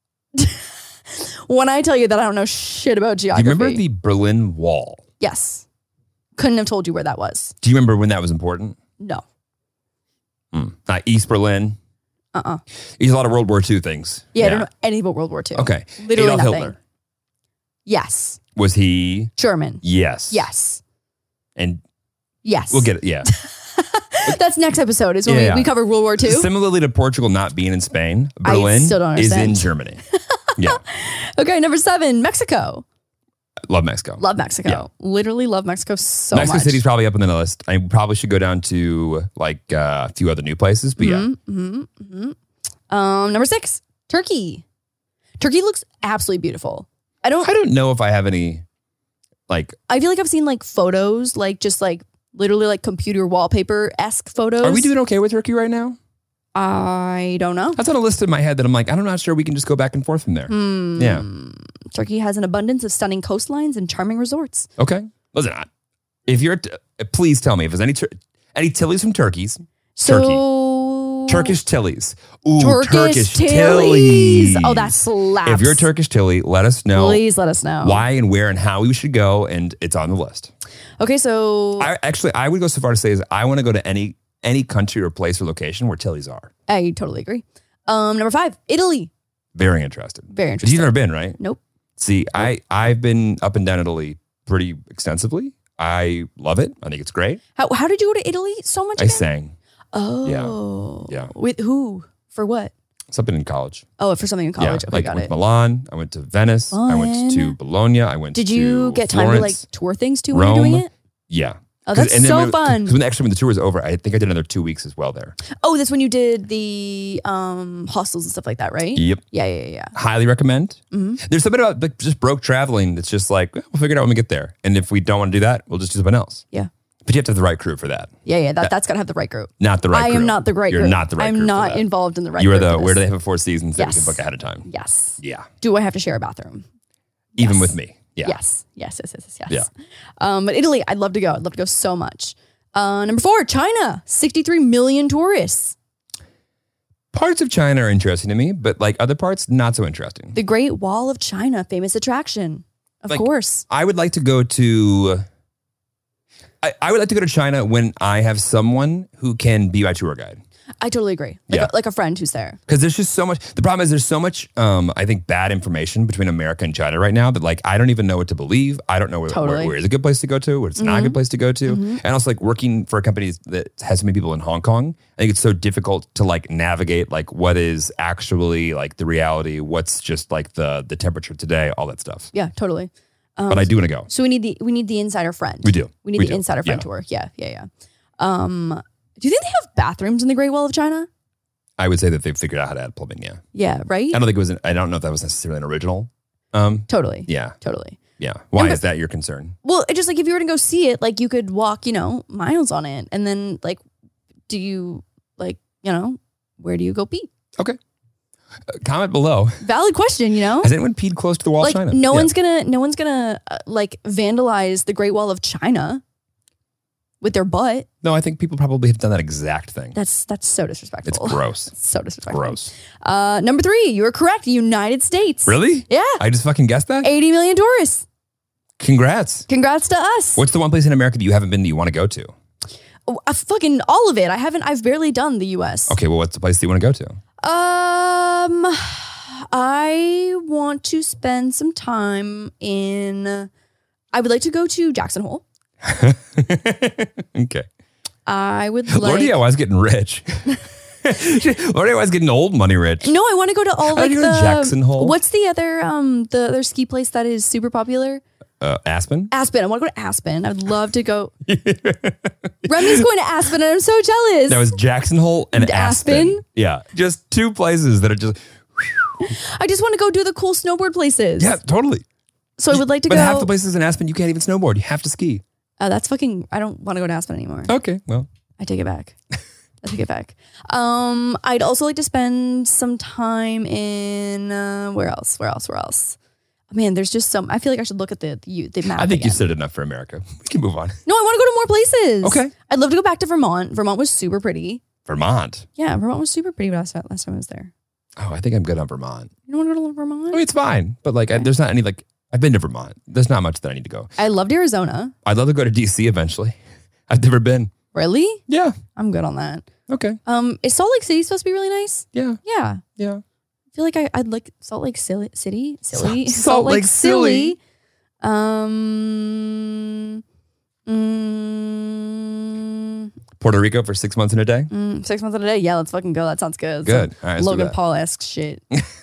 When I tell you that I don't know shit about Do you geography. remember the Berlin Wall? Yes. Couldn't have told you where that was. Do you remember when that was important? No. Hmm. Not East Berlin. Uh-uh. There's a lot of World War Two things. Yeah, I don't know anything about World War Two. Okay. Literally Adolf nothing. Hitler. Yes. Was he? German. Yes. Yes. And Yes. we'll get it. Yeah. That's next episode is when Yeah. we, we cover World War Two. Similarly to Portugal not being in Spain, I Berlin still don't is in understand. Germany. Yeah. Okay, number seven, Mexico. Love Mexico. Love Mexico. Yeah. Literally love Mexico so Mexico much. City's probably up on the list. I probably should go down to like uh, a few other new places, but yeah. Mm-hmm, mm-hmm. Um, number six, Turkey. Turkey looks absolutely beautiful. I don't. I don't know if I have any like. I feel like I've seen like photos, like just like literally like computer wallpaper esque photos. Are we doing okay with Turkey right now? I don't know. That's on a list in my head that I'm like, I'm not sure we can just go back and forth from there. Hmm. Yeah. Turkey has an abundance of stunning coastlines and charming resorts. Okay. Listen, I- if you're, t- please tell me if there's any tur- any Tillies from Turkey's. So Turkish Tillies. Ooh, Turkish, Turkish Tillies. Tillies. Oh, that slaps. If you're a Turkish Tilly, let us know Please let us know why and where and how we should go, and it's on the list. Okay, so I actually, I would go so far to say is I want to go to any any country or place or location where Tillies are. I totally agree. Um, number five, Italy. Very interested. Very But interesting. you've never been, right? Nope. See, I I've been up and down Italy pretty extensively. I love it. I think it's great. How how did you go to Italy so much? I again? sang Oh, Yeah. With who? For what? something in college. Oh, for something in college. Yeah, Okay, like I got went it. to Milan. I went to Venice. I went to Fun. Bologna. I went Did to you get time to like Florence, tour things too when you're doing Rome. it? Yeah. Oh, that's and then so when, fun. Because when actually when the tour was over, I think I did another two weeks as well there. Oh, that's when you did the um hostels and stuff like that, right? Yep. Yeah, yeah, yeah. Highly recommend. Mm-hmm. There's something about like, just broke traveling that's just like, well, we'll figure it out when we get there. And if we don't want to do that, we'll just do something else. Yeah. But you have to have the right crew for that. Yeah, yeah. That, that's got to have the right group. Not the right I crew. am not the right You're group. not the right I'm crew for not that. involved in the right You are group. the, for where do this. they have a Four Seasons that we Yes. can book ahead of time? Yes. Yeah. Do I have to share a bathroom? Even Yes. with me. Yeah. Yes. Yes, yes, yes, yes, yes. Um, but Italy, I'd love to go. I'd love to go so much. Uh, number four, China, sixty-three million tourists. Parts of China are interesting to me, but like other parts, not so interesting. The Great Wall of China, famous attraction. Of Like, course. I would like to go to. I, I would like to go to China when I have someone who can be my tour guide. I totally agree. Like, Yeah. a, like a friend who's there. Because there's just so much. The problem is there's so much, um, I think, bad information between America and China right now that like I don't even know what to believe. I don't know where, Totally. where, where is a good place to go to, where it's not a good place to go to. And also like working for a company that has so many people in Hong Kong, I think it's so difficult to like navigate like what is actually like the reality, what's just like the the temperature today, all that stuff. Yeah, totally. But I do want to go. So we need the we need the insider friend. We do. We need We the do. insider friend Yeah. to work. Yeah, yeah, yeah. Um, do you think they have bathrooms in the Great Wall of China? I would say that they've figured out how to add plumbing. Yeah. Yeah, right. I don't think it was, an, I don't know if that was necessarily an original. Um, Totally. yeah. Totally. Yeah. Why And is that your concern? Well, it just like if you were to go see it, like you could walk, you know, miles on it, and then like, do you like, you know, where do you go pee? Okay. Uh, comment below. Valid question, you know. Has anyone peed close to the wall Like of China? no Yeah. one's gonna, no one's gonna uh, like vandalize the Great Wall of China with their butt. No, I think people probably have done that exact thing. That's that's so disrespectful. It's gross. so disrespectful. Gross. Uh, number three, you were correct. United States. Really? Yeah. I just fucking guessed that? eighty million tourists. Congrats. Congrats to us. What's the one place in America that you haven't been that you want to go to? Oh, I fucking all of it. I haven't. I've barely done the U S. Okay, well, what's the place that you want to go to? Um, I want to spend some time in. I would like to go to Jackson Hole. Okay. I would like. Lordy, I was getting rich. Lordy, I was getting old money rich. No, I want to go to all How like do you the go to Jackson Hole? What's the other um the other ski place that is super popular? Uh, Aspen? Aspen. I want to go to Aspen. I would love to go. Remy's going to Aspen, and I'm so jealous. That was Jackson Hole and And Aspen. Aspen? Yeah. Just two places that are just, I just want to go do the cool snowboard places. yeah, totally. So I would like to But go. half the places in Aspen, you can't even snowboard. You have to ski. Uh, that's fucking. I don't want to go to Aspen anymore. Okay, well. I take it back. I take it back. Um, I'd also like to spend some time in uh, where else? Where else? Where else? Man, there's just some. I feel like I should look at the the, the map. I think again. you said enough for America. We can move on. No, I want to go to more places. Okay. I'd love to go back to Vermont. Vermont was super pretty. Vermont. Yeah, Vermont was super pretty last last time I was there. Oh, I think I'm good on Vermont. You don't want to go to Vermont? I mean, it's fine, but like, I, there's not any like. I've been to Vermont. There's not much that I need to go. I loved Arizona. I'd love to go to D C eventually. I've never been. Really? Yeah. I'm good on that. Okay. Um, is Salt Lake City supposed to be really nice? Yeah. Yeah. Yeah. I feel like I, I'd like Salt Lake Silly, City, silly, Salt- Salt Lake Silly. Um, mm, Puerto Rico for six months in a day. mm, six months in a day. Yeah, let's fucking go. That sounds good. Good. Some All right, let's do Logan that. Paul-esque shit.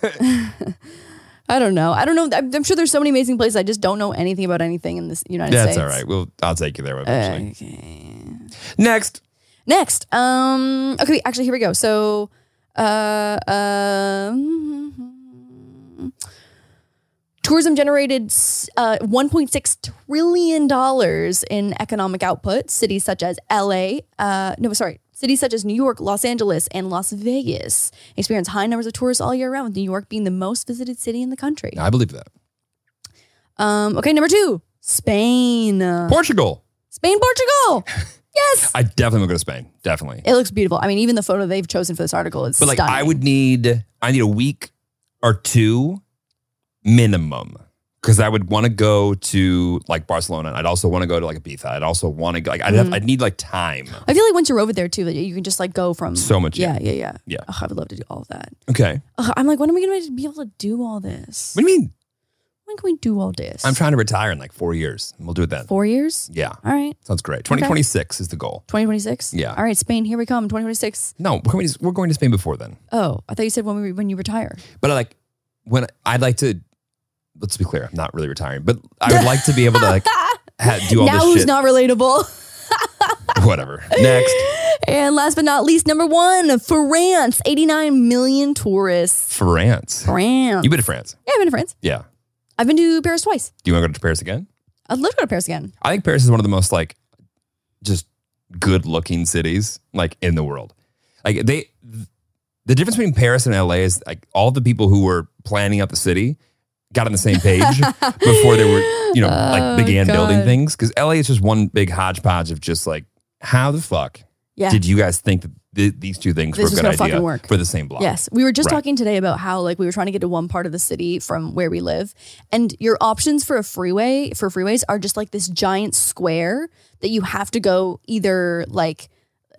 I don't know. I don't know. I'm, I'm sure there's so many amazing places. I just don't know anything about anything in this United That's States. all right. We'll. I'll take you there eventually. Okay. Next. Next, um, okay, actually, here we go. So, uh, uh, tourism generated uh, one point six trillion dollars in economic output. Cities such as L A, uh, no, sorry, cities such as New York, Los Angeles, and Las Vegas experience high numbers of tourists all year round, with New York being the most visited city in the country. I believe that. Um, okay, number two, Spain. Portugal. Spain, Portugal. Yes. I definitely will go to Spain. Definitely. It looks beautiful. I mean, even the photo they've chosen for this article is But like, stunning. I would need. I need a week or two minimum. Because I would want to go to like Barcelona. I'd also want to go to like Ibiza. I'd also want to like I'd have I'd need like time. I feel like once you're over there too, that you can just like go from So much, Yeah, yeah. yeah, yeah. Yeah. Ugh, I would love to do all of that. Okay. Ugh, I'm like, when are we going to be able to do all this? What do you mean? When can we do all this? I'm trying to retire in like four years. And we'll do it then. Four years. Yeah. All right. Sounds great. twenty twenty-six is the goal. twenty twenty-six. Yeah. All right, Spain. Here we come. twenty twenty-six. No, we're going to, we're going to Spain before then. Oh, I thought you said when we when you retire. But I like when I'd like to. Let's be clear. I'm not really retiring, but I would like to be able to like ha, do all now this who's shit. not relatable? Whatever. Next. And last but not least, number one, France. eighty-nine million tourists. France. France. You been to France? Yeah, I've been to France. Yeah. I've been to Paris twice. Do you want to go to Paris again? I'd love to go to Paris again. I think Paris is one of the most like just good looking cities like in the world. Like they, the difference between Paris and L A is like all the people who were planning out the city got on the same page before they were, you know, like Oh, began God. building things. Because L A is just one big hodgepodge of just like, how the fuck Yeah. did you guys think that th- these two things This were was a good gonna idea fucking work. for the same block? Yes. We were just Right. talking today about how like we were trying to get to one part of the city from where we live. And your options for a freeway, for freeways are just like this giant square that you have to go either like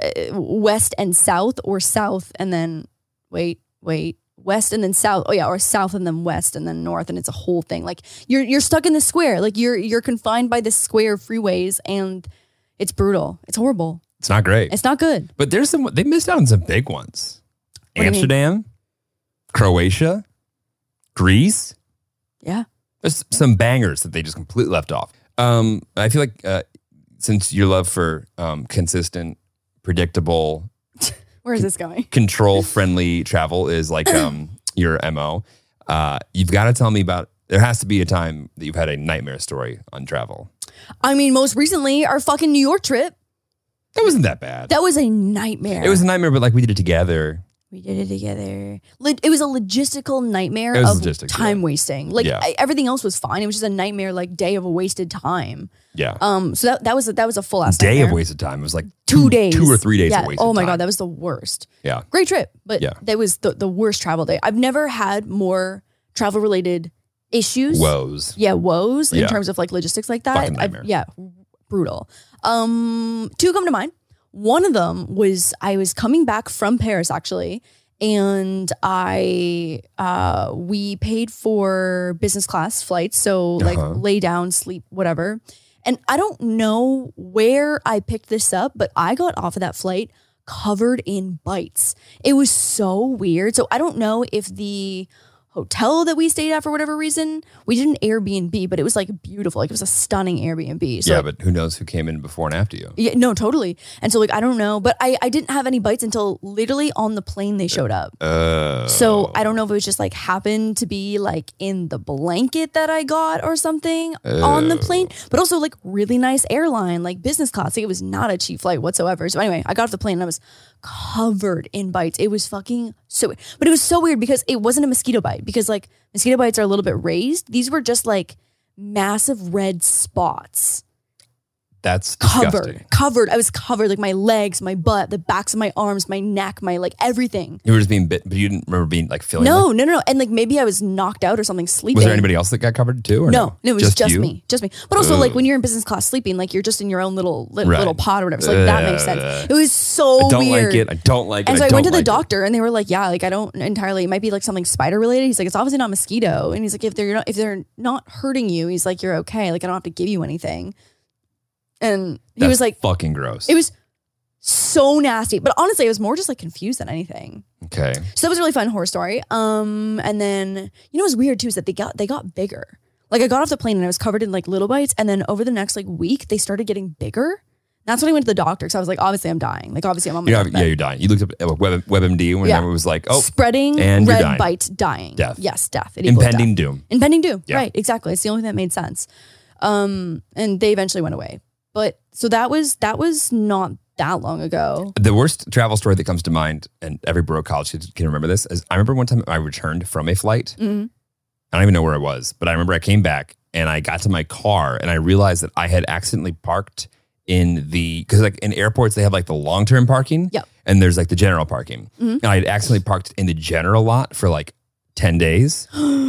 uh, west and south, or south and then wait, wait, west and then south. Oh yeah, or south and then west and then north, and it's a whole thing. Like you're you're stuck in this square. Like you're you're confined by this square of freeways, and it's brutal. It's horrible. It's not great. It's not good. But there's some, they missed out on some big ones. What do you mean? Amsterdam, Croatia, Greece. Yeah. There's some bangers that they just completely left off. Um, I feel like uh, since your love for um, consistent, predictable, Where is this going? control-friendly travel is like um, your M O, uh, you've got to tell me about, there has to be a time that you've had a nightmare story on travel. I mean, most recently, our fucking New York trip. That wasn't that bad. That was a nightmare. It was a nightmare, but like we did it together. We did it together. Le- It was a logistical nightmare It was of logistics, time yeah. wasting. Like Yeah. I, everything else was fine. It was just a nightmare, like day of a wasted time. Yeah. Um. So that that was a, that was a full ass Day nightmare. of wasted time. It was like Two days, two or three days yeah. of wasted Oh my time. god, that was the worst. Yeah. Great trip, but Yeah. that was the the worst travel day. I've never had more travel related issues. Woes. Yeah, woes in Yeah. terms of like logistics like that. Fucking I've- nightmare. yeah, brutal. Um, two come to mind. One of them was I was coming back from Paris actually, and I uh we paid for business class flights, so like Uh-huh. lay down, sleep, whatever. And I don't know where I picked this up, but I got off of that flight covered in bites. It was so weird. So I don't know if the hotel that we stayed at for whatever reason, we did an Airbnb, but it was like beautiful. Like it was a stunning Airbnb. So yeah, like, but who knows who came in before and after you? yeah, no, totally. And so like I don't know, but I I didn't have any bites until literally on the plane they showed up. Uh, So I don't know if it was just like happened to be like in the blanket that I got or something on the plane, but also like really nice airline, like business class. Like it was not a cheap flight whatsoever. So anyway, I got off the plane and I was covered in bites. It was fucking so, but it was so weird because it wasn't a mosquito bite because like mosquito bites are a little bit raised. These were just like massive red spots. That's Covered, disgusting. covered. I was covered, like my legs, my butt, the backs of my arms, my neck, my like everything. You were just being bit, but you didn't remember being like feeling. No, like- no, no, no. And like maybe I was knocked out or something sleeping. was there anybody else that got covered too? Or No, no, no, it was just, you? me, just me. But also, like when you're in business class sleeping, like you're just in your own little little, Right. little pod or whatever. So like that makes Uh, sense. It was so I don't weird. like it. I don't like it. And so I, don't went to the like it. doctor, and they were like, "Yeah, like I don't entirely. It might be like something spider related." He's like, "It's obviously not mosquito." And he's like, "If they're not, if they're not hurting you, he's like, you're okay. Like I don't have to give you anything." And he That's was like, fucking gross. "It was so nasty." But honestly, I was more just like confused than anything. okay. So that was a really fun horror story. Um, and then you know what's weird too is that they got they got bigger. Like I got off the plane and I was covered in like little bites, and then over the next like week they started getting bigger. That's when I went to the doctor because I was like, obviously I'm dying. Like obviously I'm on my You're not- deathbed. yeah, you're dying. You looked up uh, Web, WebMD whenever Yeah. it was like, oh, spreading and you're red dying. bite, dying, Death. Yes, death. It equals impending death. doom. Impending doom. Yeah. Right, exactly. It's the only thing that made sense. Um, and they eventually went away. But so that was that was not that long ago. The worst travel story that comes to mind, and every bro college kid can remember this, is I remember one time I returned from a flight. Mhm. I don't even know where I was, but I remember I came back and I got to my car and I realized that I had accidentally parked in the, because like in airports, they have like the long-term parking. Yep. And there's like the general parking. Mhm. And I had accidentally parked in the general lot for like ten days,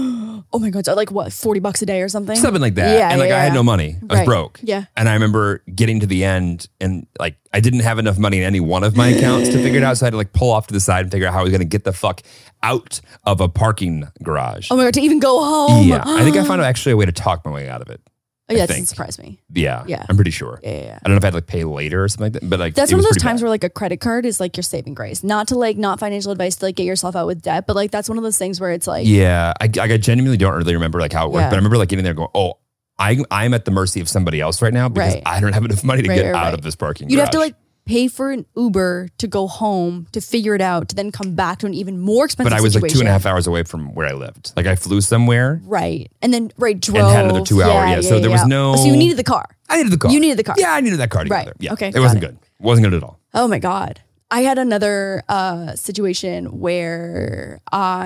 Oh my god! So like what, forty bucks a day or something? something like that. Yeah, and like yeah, I had yeah. no money. I was Right. broke. Yeah. And I remember getting to the end and like I didn't have enough money in any one of my accounts to figure it out. So I had to like pull off to the side and figure out how I was going to get the fuck out of a parking garage. Oh my god! To even go home. Yeah. I think I found actually a way to talk my way out of it. Oh, yeah, I it doesn't think. surprise me. Yeah. Yeah. I'm pretty sure. Yeah, yeah, yeah. I don't know if I had to like pay later or something like that, but like That's it one of was those pretty times bad. where like a credit card is like your saving grace. Not to like not financial advice to like get yourself out with debt, but like that's one of those things where it's like Yeah. I, I genuinely don't really remember like how it worked, Yeah. but I remember like getting there going, oh, I, I'm at the mercy of somebody else right now because Right. I don't have enough money to Right, get right, out right. of this parking you'd garage. have to like pay for an Uber to go home to figure it out to then come back to an even more expensive But I was like two situation. and a half hours away from where I lived. Like I flew somewhere. Right. And then right drove. had another two hour- yeah, so there was no- So you needed the car. I needed the car. You needed the car. Yeah, I needed that car to Right. get there. Yeah. Okay, It got wasn't it. good. It wasn't good at all. Oh my God. I had another uh, situation where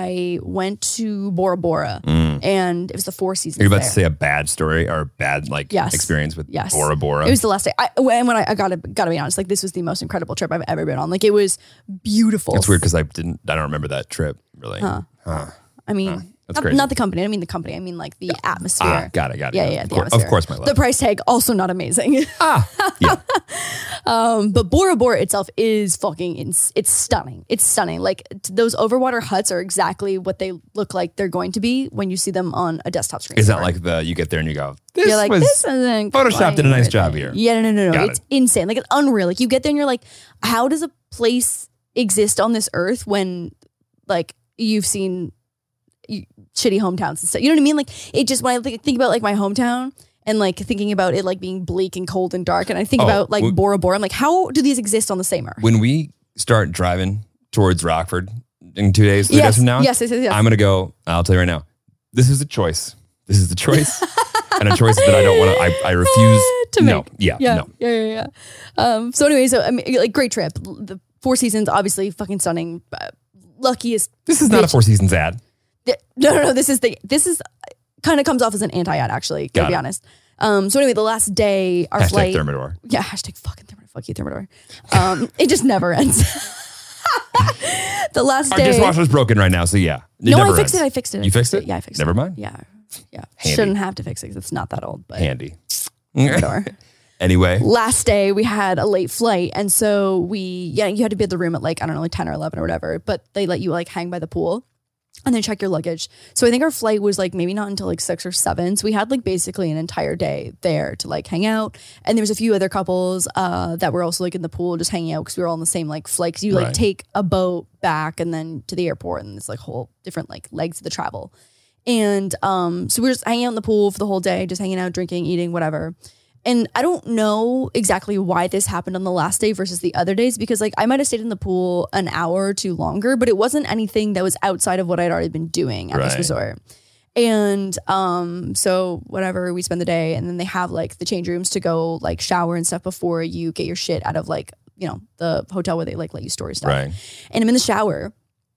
I went to Bora Bora and it was the Four Seasons. Mm. You're about there. to say a bad story or a bad like Yes. experience with Yes. Bora Bora. It was the last day. I, and when I, I gotta gotta be honest, like this was the most incredible trip I've ever been on. Like it was beautiful. It's weird because I didn't. I don't remember that trip really. Huh. Huh. I mean, That's not, crazy. not the company. I don't mean the company. I mean like the atmosphere. Ah, got it, got it. Yeah, got it. yeah, Of the course, of atmosphere. course, my love. The price tag also not amazing. ah, yeah. um, but Bora Bora itself is fucking. Ins- it's stunning. It's stunning. Like t- those overwater huts are exactly what they look like they're going to be when you see them on a desktop screen. Is that like the you get there and you go, this You're like, was this isn't Photoshop quite did a nice worth job it. here. Yeah, no, no, no, no. Got It's it. insane. Like it's unreal. Like you get there and you're like, how does a place exist on this earth when like you've seen you, shitty hometowns and stuff? You know what I mean? Like it just when I think, think about like my hometown and like thinking about it like being bleak and cold and dark, and I think Oh, about like w- Bora Bora, I'm like, how do these exist on the same earth? When we start driving towards Rockford in two days, three Yes, days from now, yes, yes, yes, yes. I'm going to go, I'll tell you right now, this is a choice. This is the choice. And a choice that I don't want to, I, I refuse to no, make. Yeah, yeah, no. yeah, yeah, yeah. Um, so anyway, so I mean, like great trip. The Four Seasons, obviously fucking stunning. Uh, luckiest. This is not a bitch. Four Seasons ad. Th- No, no, no. This is the. This is kind of comes off as an anti-ad, actually. Gotta Got be it. honest. Um. So anyway, the last day, our Hashtag flight. Thermidor. Yeah. Hashtag fucking Thermidor. Fuck you, Thermidor. Um. It just never ends. The last Our day. dishwasher's broken right now, so yeah. It No, I never fixed ends. it. I fixed it. I You fixed fixed it? Yeah, I fixed Never it. mind. Yeah. Yeah. Handy. Shouldn't have to fix it because it's not that old, but Handy. Thermidor. Anyway, Last day we had a late flight, and so we yeah you had to be at the room at like I don't know like ten or eleven or whatever, but they let you like hang by the pool and then check your luggage. So I think our flight was like maybe not until like six or seven, so we had like basically an entire day there to like hang out. And there was a few other couples uh that were also like in the pool just hanging out because we were all on the same like flight, because you like Right. take a boat back and then to the airport, and it's like whole different like legs of the travel. And um so we were just hanging out in the pool for the whole day, just hanging out, drinking, eating, whatever. And I don't know exactly why this happened on the last day versus the other days, because like I might have stayed in the pool an hour or two longer, but it wasn't anything that was outside of what I'd already been doing at this Right. resort. And um, so whatever, we spend the day, and then they have like the change rooms to go like shower and stuff before you get your shit out of like, you know, the hotel where they like let you store stuff. right. And I'm in the shower,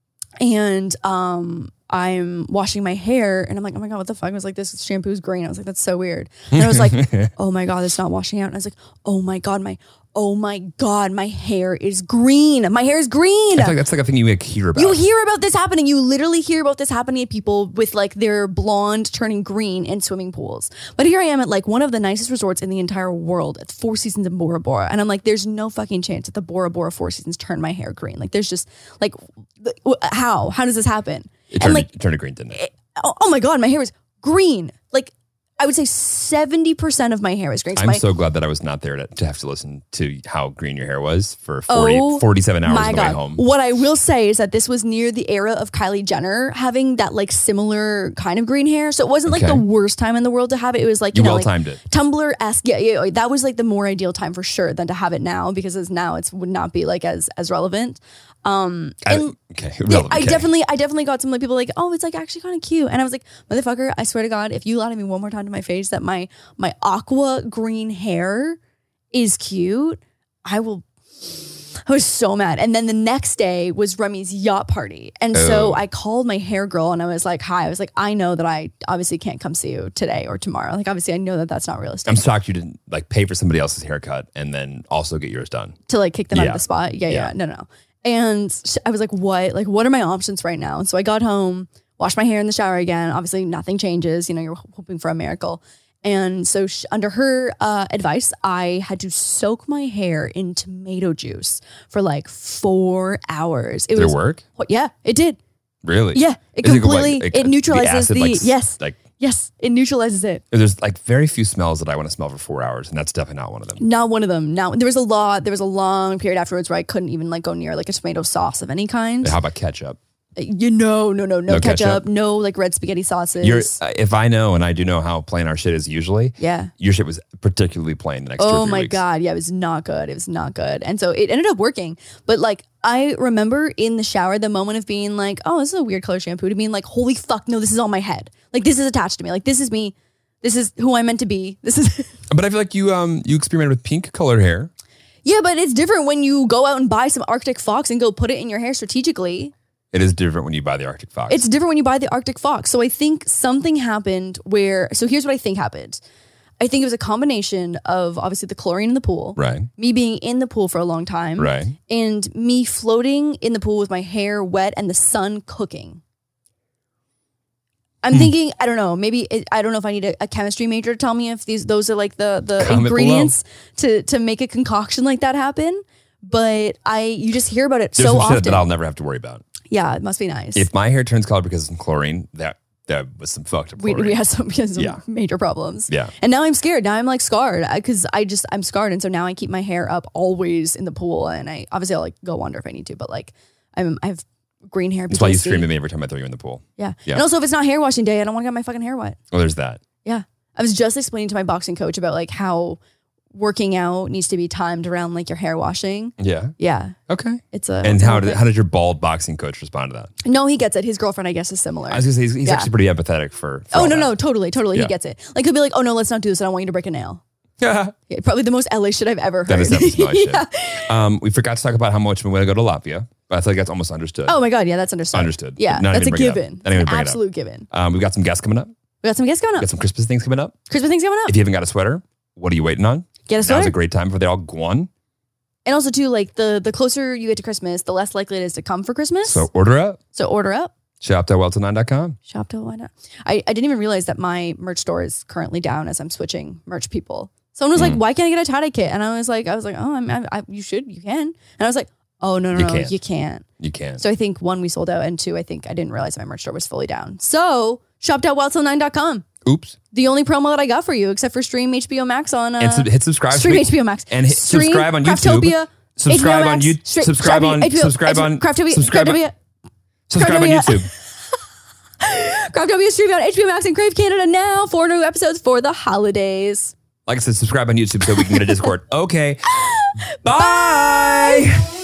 and um I'm washing my hair, and I'm like, oh my God, what the fuck? I was like, this shampoo's green. I was like, that's so weird. And I was like, oh my God, it's not washing out. And I was like, oh my God, my, oh my God, my hair is green. My hair is green. I feel like that's like a thing you like hear about. You hear about this happening. You literally hear about this happening to people with like their blonde turning green in swimming pools. But here I am at like one of the nicest resorts in the entire world. It's Four Seasons in Bora Bora. And I'm like, there's no fucking chance that the Bora Bora Four Seasons turn my hair green. Like there's just like, th- how? How does this happen? It and turned, like, it turned to green, didn't it? oh, oh my God, my hair is green. Like I would say seventy percent of my hair is green. So I'm my, so glad that I was not there to, to have to listen to how green your hair was for forty, Oh, forty-seven hours my on the God. way home. What I will say is that this was near the era of Kylie Jenner having that like similar kind of green hair. So it wasn't like Okay. the worst time in the world to have it. It was like, You you know, well-timed like it. Tumblr-esque. Yeah, yeah, that was like the more ideal time for sure than to have it now, because as now it's would not be like as as relevant. Um, I- and okay, yeah, relevant, I okay. definitely, I definitely got some like people like, oh, it's like actually kind of cute, and I was like, motherfucker, I swear to God, if you lie to me one more time to my face that my my aqua green hair is cute, I will. I was so mad. And then the next day was Remy's yacht party, and so Oh. I called my hair girl and I was like, hi, I was like, I know that I obviously can't come see you today or tomorrow. Like obviously, I know that that's not realistic I'm shocked you didn't like pay for somebody else's haircut and then also get yours done. to like kick them out Yeah. of the spot. Yeah, yeah, Yeah. no, no, no. And sh- I was like, what? Like, what are my options right now? And so I got home, washed my hair in the shower again. Obviously, nothing changes. You know, you're hoping for a miracle. And so, sh- under her uh, advice, I had to soak my hair in tomato juice for like four hours. It Did was it work? What? Yeah, it did. Really? Yeah, it Is completely like, it the neutralizes acid, the, like, s- yes, Like yes, it neutralizes it. there's like very few smells that I want to smell for four hours, and that's definitely not one of them. Not one of them. Now there was a lot. There was a long period afterwards where I couldn't even like go near like a tomato sauce of any kind. How about ketchup? You know, no, no, no, No ketchup, ketchup? no like red spaghetti sauces. You're, uh, if I know, and I do know how plain our shit is usually, yeah. your shit was particularly plain the next two or Oh three my weeks. God. Yeah, it was not good. It was not good. And so it ended up working. But like, I remember in the shower, the moment of being like, oh, this is a weird color shampoo, to being like, holy fuck, no, this is on my head. Like, this is attached to me. Like, this is me. This is who I'm meant to be. This is. But I feel like you um you experimented with pink colored hair. Yeah, but it's different when you go out and buy some Arctic Fox and go put it in your hair strategically. It is different when you buy the Arctic Fox. It's different when you buy the Arctic Fox. So I think something happened where, so here's what I think happened. I think it was a combination of obviously the chlorine in the pool, right, me being in the pool for a long time, right, and me floating in the pool with my hair wet and the sun cooking. I'm thinking, I don't know, maybe it, I don't know if I need a, a chemistry major to tell me if these those are like the the Comment ingredients to to make a concoction like that happen. But I, you just hear about it There's so some shit often. that I'll never have to worry about. Yeah, it must be nice. If my hair turns color because of some chlorine, that that was some fucked up we chlorine. we had some, we had some Yeah. major problems. Yeah. And now I'm scared. Now I'm like scarred because I just I'm scarred, and so now I keep my hair up always in the pool, and I obviously I'll like go under if I need to, but like I'm I have green hair. That's why you P T S D. scream at me every time I throw you in the pool. Yeah. Yeah. And also, if it's not hair washing day, I don't want to get my fucking hair wet. Oh, there's that. Yeah. I was just explaining to my boxing coach about like how working out needs to be timed around like your hair washing. Yeah. Yeah. Okay. It's a. And it's a how whole did thing. how did your bald boxing coach respond to that? No, he gets it. His girlfriend, I guess, is similar. I was gonna say he's, he's Yeah. actually pretty empathetic for. for Oh all no, that. no, totally, totally. Yeah. He gets it. Like he'll be like, "Oh no, let's not do this. I don't want you to break a nail." Yeah. Yeah, probably the most L A shit I've ever heard. That is definitely my Yeah. shit. Um, we forgot to talk about how much we want to go to Latvia, but I feel like that's almost understood. Oh my god, yeah, that's understood. Understood. Yeah, Not that's a even bring it up. given. Not even An bring it up. absolute given. Um, we've got some guests coming up. We got some guests coming We up. got some Christmas things coming up. Christmas things coming up. If you haven't got a sweater, what are you waiting on? Get a Now's sweater. a great time before they all go on. And also too, like the the closer you get to Christmas, the less likely it is to come for Christmas. So order up. So order up. shop dot welton nine dot com. Shop till why not? I, I didn't even realize that my merch store is currently down as I'm switching merch people. Someone was Mm. like, "Why can't I get a tie-dye kit?" And I was like, "I was like, oh, I'm, I, I, you should, you can." And I was like, "Oh no, no, You no, can't. you can't." You can. So I think one, we sold out, and two, I think I didn't realize my merch store was fully down. So shop dot wild till nine dot com. Oops. The only promo that I got for you, except for stream H B O Max on uh, And sub- hit subscribe. stream to me- H B O Max And hit Stream subscribe on YouTube. Craftopia, Subscribe H B O on Max, YouTube. Stra- Subscribe on. H B O Subscribe on. Craftopia, Subscribe on. Craftopia, Subscribe on Craftopia. YouTube. Craftopia streaming on H B O Max and Crave Canada now. Four new episodes for the holidays. Like I said, subscribe on YouTube so we can get a Discord. Okay. Bye.